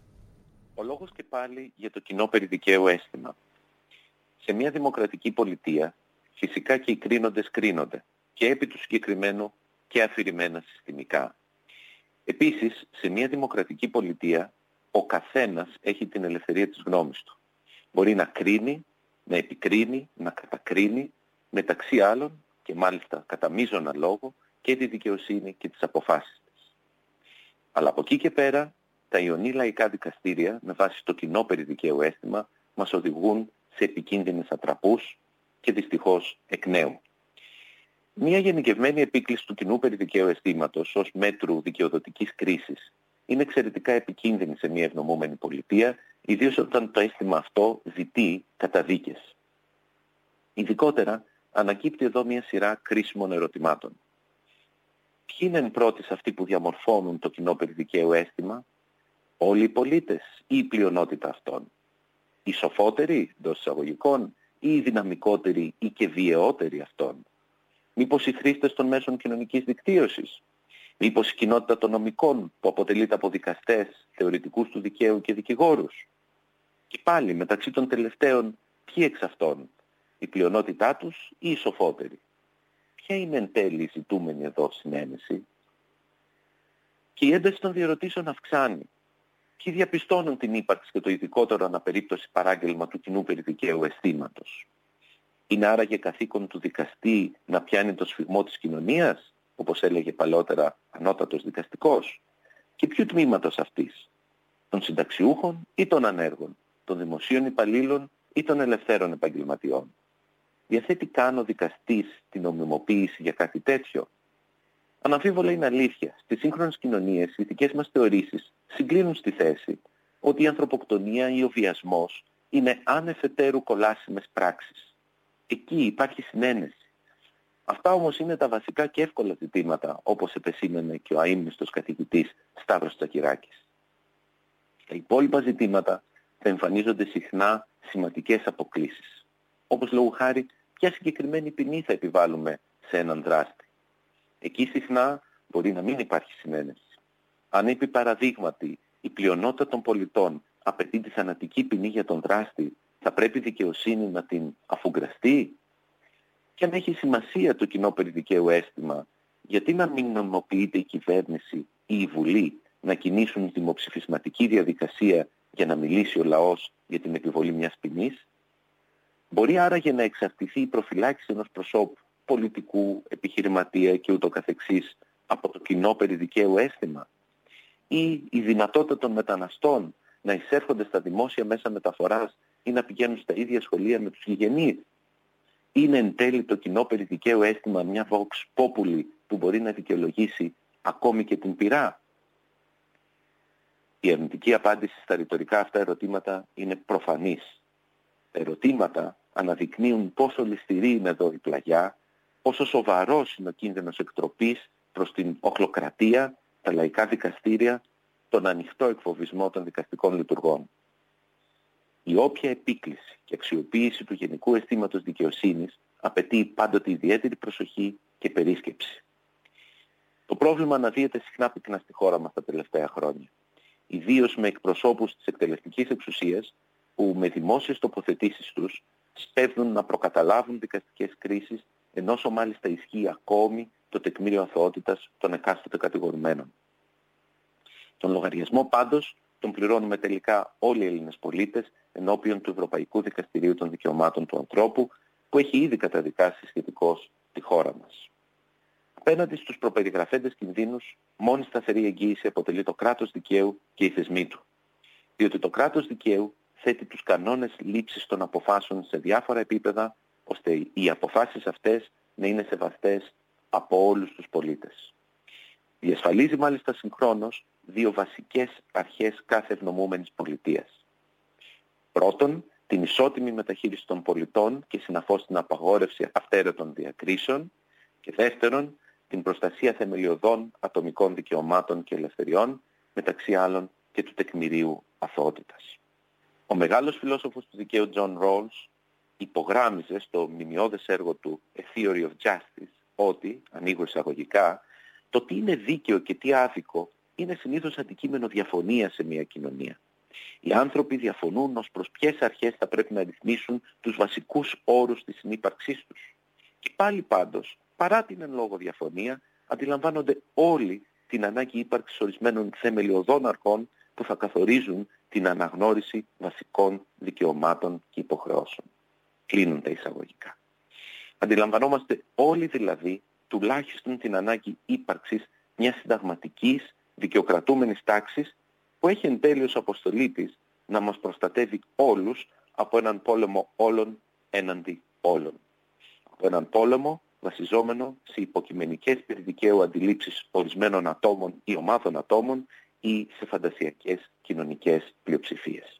Ο λόγος και πάλι για το κοινό περιδικαίου αίσθημα. Σε μια δημοκρατική πολιτεία, φυσικά και οι κρίνοντες κρίνονται, και επί του συγκεκριμένου και αφηρημένα συστημικά. Επίσης, σε μια δημοκρατική πολιτεία, ο καθένας έχει την ελευθερία της γνώμης του. Μπορεί να κρίνει, να επικρίνει, να κατακρίνει, μεταξύ άλλων και μάλιστα κατά μείζωνα λόγο και τη δικαιοσύνη και τις αποφάσεις της. Αλλά από εκεί και πέρα, τα ιονή λαϊκά δικαστήρια, με βάση το κοινό περιδικαίου αίσθημα, μας οδηγούν σε επικίνδυνες ατραπούς και δυστυχώς εκ νέου. Μια γενικευμένη επίκληση του κοινού περιδικαίου αισθήματος ως μέτρου δικαιοδοτικής κρίσης είναι εξαιρετικά επικίνδυνη σε μια ευνομούμενη πολιτεία, ιδίως όταν το αίσθημα αυτό ζητεί καταδίκες. Ειδικότερα, ανακύπτει εδώ μια σειρά κρίσιμων ερωτημάτων. Ποιοι είναι εν πρώτης αυτοί που διαμορφώνουν το κοινό περιδικαίου αίσθημα? Όλοι οι πολίτες ή η πλειονότητα αυτών? Οι σοφότεροι, εντός εισαγωγικών, ή οι δυναμικότεροι ή και βιαιότεροι αυτών? Μήπως οι χρήστες των μέσων κοινωνικής δικτύωσης? Μήπως η κοινότητα των νομικών που αποτελείται από δικαστές, θεωρητικούς του δικαίου και δικηγόρους? Και πάλι μεταξύ των τελευταίων, ποιοι εξ αυτών? Η πλειονότητά τους ή οι σοφότεροι? Ποια είναι εν τέλει η ζητούμενη εδώ συνένεση? Και η ένταση των διερωτήσεων αυξάνει. Ποιοι διαπιστώνουν την ύπαρξη και το ειδικότερο αναπερίπτωση παράγγελμα του κοινού περιδικαίου αισθήματος? Είναι άραγε καθήκον του δικαστή να πιάνει το σφιγμό της κοινωνίας, όπως έλεγε παλαιότερα ανώτατος δικαστικός? Και ποιου τμήματος αυτής? Των συνταξιούχων ή των ανέργων? Των δημοσίων υπαλλήλων ή των ελευθέρων επαγγελματιών? Διαθέτει καν ο δικαστής την νομιμοποίηση για κάτι τέτοιο? Αναμφίβολα είναι αλήθεια. Στις σύγχρονες κοινωνίες οι ηθικές μας θεωρήσεις συγκλίνουν στη θέση ότι η ανθρωποκτονία ή ο βιασμός είναι άνευ ετέρου κολάσιμες πράξεις. Εκεί υπάρχει συνένεση. Αυτά όμως είναι τα βασικά και εύκολα ζητήματα, όπως επεσήμενε και ο αείμνηστος καθηγητής Σταύρος Τσακυράκης. Τα υπόλοιπα ζητήματα θα εμφανίζονται συχνά σημαντικές αποκλίσεις. Όπως λόγου χάρη, ποια συγκεκριμένη ποινή θα επιβάλλουμε σε έναν δράστη? Εκεί συχνά μπορεί να μην υπάρχει συνένεση. Αν επί παραδείγματι η πλειονότητα των πολιτών απαιτεί τη θανατική ποινή για τον δράστη, θα πρέπει η δικαιοσύνη να την αφουγκραστεί? Και αν έχει σημασία το κοινό περιδικαίου αίσθημα, γιατί να μην νομιμοποιείται η κυβέρνηση ή η Βουλή να κινήσουν δημοψηφισματική διαδικασία για να μιλήσει ο λαός για την επιβολή μιας ποινής? Μπορεί άραγε να εξαρτηθεί η προφυλάκηση ενός προσώπου, πολιτικού, επιχειρηματία και ούτω καθεξής από το κοινό περιδικαίου αίσθημα? Ή η δυνατότητα των μεταναστών να εισέρχονται στα δημόσια μέσα μεταφοράς ή να πηγαίνουν στα ίδια σχολεία με τους γηγενείς? Είναι εν τέλει το κοινό περιδικαίου αίσθημα μια vox populi που μπορεί να δικαιολογήσει ακόμη και την πειρά? Η αρνητική απάντηση στα ρητορικά αυτά ερωτήματα είναι προφανής. Τα ερωτήματα αναδεικνύουν πόσο ληστηρή είναι εδώ η πλαγιά, πόσο σοβαρός είναι ο κίνδυνος εκτροπής προς την οχλοκρατία, τα λαϊκά δικαστήρια, τον ανοιχτό εκφοβισμό των δικαστικών λειτουργών. Η όποια επίκληση και αξιοποίηση του γενικού αισθήματος δικαιοσύνης απαιτεί πάντοτε ιδιαίτερη προσοχή και περίσκεψη. Το πρόβλημα αναδύεται συχνά πυκνά στη χώρα μας τα τελευταία χρόνια. Ιδίως με εκπροσώπους της εκτελεστικής εξουσίας που με δημόσιες τοποθετήσεις τους σπέβδουν να προκαταλάβουν δικαστικές κρίσεις, ενώ μάλιστα ισχύει ακόμη το τεκμήριο αθωότητας των εκάστοτε κατηγορουμένων. Τον λογαριασμό πάντως τον πληρώνουμε τελικά όλοι οι Έλληνες πολίτες ενώπιον του Ευρωπαϊκού Δικαστηρίου των Δικαιωμάτων του Ανθρώπου, που έχει ήδη καταδικάσει σχετικώς τη χώρα μας. Απέναντι στους προπεριγραφέντες κινδύνους, μόνη σταθερή εγγύηση αποτελεί το κράτος δικαίου και οι θεσμοί του. Διότι το κράτος δικαίου θέτει τους κανόνες λήψης των αποφάσεων σε διάφορα επίπεδα, ώστε οι αποφάσεις αυτές να είναι σεβαστές από όλους τους πολίτες. Διασφαλίζει μάλιστα συγχρόνως δύο βασικές αρχές κάθε ευνομούμενης πολιτείας. Πρώτον, την ισότιμη μεταχείριση των πολιτών και συναφώς την απαγόρευση αυθαίρετων διακρίσεων, και δεύτερον, την προστασία θεμελιωδών ατομικών δικαιωμάτων και ελευθεριών, μεταξύ άλλων και του τεκμηρίου αθωότητας. Ο μεγάλος φιλόσοφος του δικαίου John Rawls υπογράμμιζε στο μνημιώδες έργο του A Theory of Justice ότι, ανοίγω εισαγωγικά, το τι είναι δίκαιο και τι άδικο είναι συνήθως αντικείμενο διαφωνίας σε μια κοινωνία. Οι άνθρωποι διαφωνούν ως προς ποιες αρχές θα πρέπει να ρυθμίσουν τους βασικούς όρους της συνύπαρξής τους. Και πάλι πάντως, παρά την εν λόγω διαφωνία, αντιλαμβάνονται όλοι την ανάγκη ύπαρξης ορισμένων θεμελιωδών αρχών που θα καθορίζουν την αναγνώριση βασικών δικαιωμάτων και υποχρεώσεων. Κλείνουν τα εισαγωγικά. Αντιλαμβανόμαστε όλοι δηλαδή τουλάχιστον την ανάγκη ύπαρξης μιας συνταγματικής δικαιοκρατούμενης τάξης που έχει εν τέλει ως αποστολή της να μας προστατεύει όλους από έναν πόλεμο όλων έναντι όλων. Από έναν πόλεμο βασιζόμενο σε υποκειμενικές περί δικαίου αντιλήψεις ορισμένων ατόμων ή ομάδων ατόμων ή σε φαντασιακές κοινωνικές πλειοψηφίες.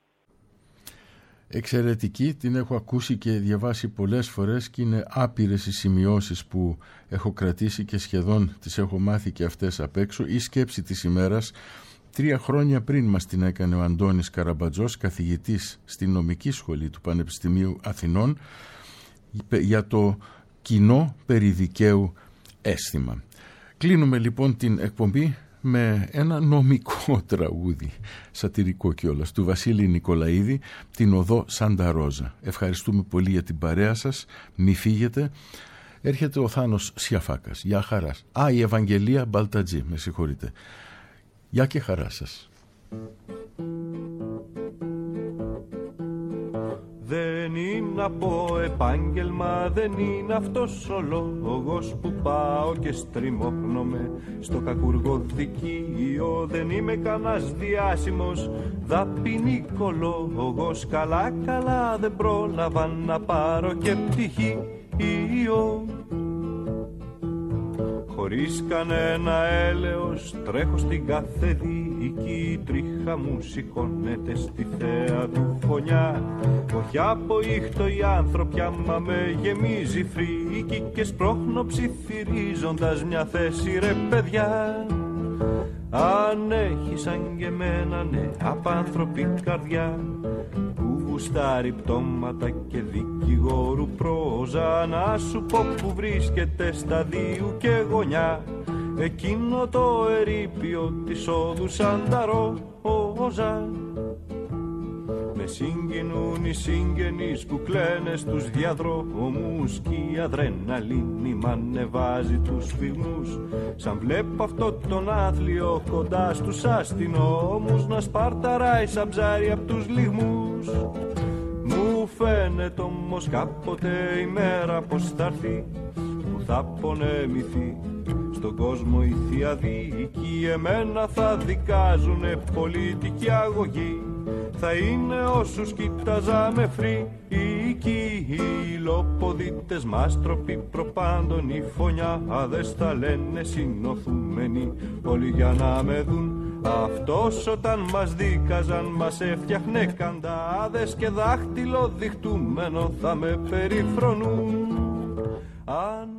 Εξαιρετική, την έχω ακούσει και διαβάσει πολλές φορές και είναι άπειρες οι σημειώσεις που έχω κρατήσει και σχεδόν τις έχω μάθει και αυτές απ' έξω. Η σκέψη της ημέρας 3 χρόνια πριν μας την έκανε ο Αντώνης Καραμπατζός, καθηγητής στη νομική σχολή του Πανεπιστημίου Αθηνών, για το κοινό περί δικαίου αίσθημα. Κλείνουμε λοιπόν την εκπομπή με ένα νομικό τραγούδι, σατυρικό κιόλας, του Βασίλη Νικολαίδη, την Οδό Σάντα Ρόζα. Ευχαριστούμε πολύ για την παρέα σας, μη φύγετε. Έρχεται ο Θάνος Σιαφάκας, γεια χαράς. Η Ευαγγελία Μπαλτατζή, με συγχωρείτε. Γεια και χαρά σας. Δεν είναι από επάγγελμα, δεν είναι αυτός ο λόγος που πάω και στριμώχνομαι στο κακουργοδικείο. Δεν είμαι κανάς διάσημος δαπινικολόγος, καλά καλά δεν πρόλαβα να πάρω και πτυχίο. Χωρίς κανένα έλεος τρέχω στην κάθε δίκη, η τρίχα μου σηκώνεται στη θέα του φωνιά. Όχι από ήχτο οι άνθρωποι άμα με γεμίζει φρίκι και σπρώχνω ψιθυρίζοντας μια θέση ρε παιδιά. Αν έχεις σαν και εμένα ναι απάνθρωπη καρδιά που γουστάρει πτώματα και δικηγόρου πρόζα, να σου πω που βρίσκεται σταδίου και γωνιά εκείνο το ερείπιο της όδου Σάντα Ρόζα. Με συγκινούν οι συγγενείς που κλαίνε στους διαδρόμους κι η αδρεναλίνη μ' ανεβάζει τους φυγμούς. Σαν βλέπω αυτό τον άθλιο κοντά στους αστυνόμους να σπαρταράει σαν ψάρι απ' τους λυγμούς. Μου φαίνεται όμως κάποτε η μέρα πως θα έρθει που θα πονεμηθεί στον κόσμο η Θεία Δίκη. Εμένα θα δικάζουνε πολιτική αγωγή, θα είναι όσους κοίταζα φρίκι. Οι λοποδίτες μάστροποι προπάντων οι φωνιάδες θα λένε συνοθούμενοι όλοι για να με δουν. Αυτός όταν μας δίκαζαν μας έφτιαχνε καντάδες και δάχτυλο διχτούμενο θα με περιφρονούν. Αν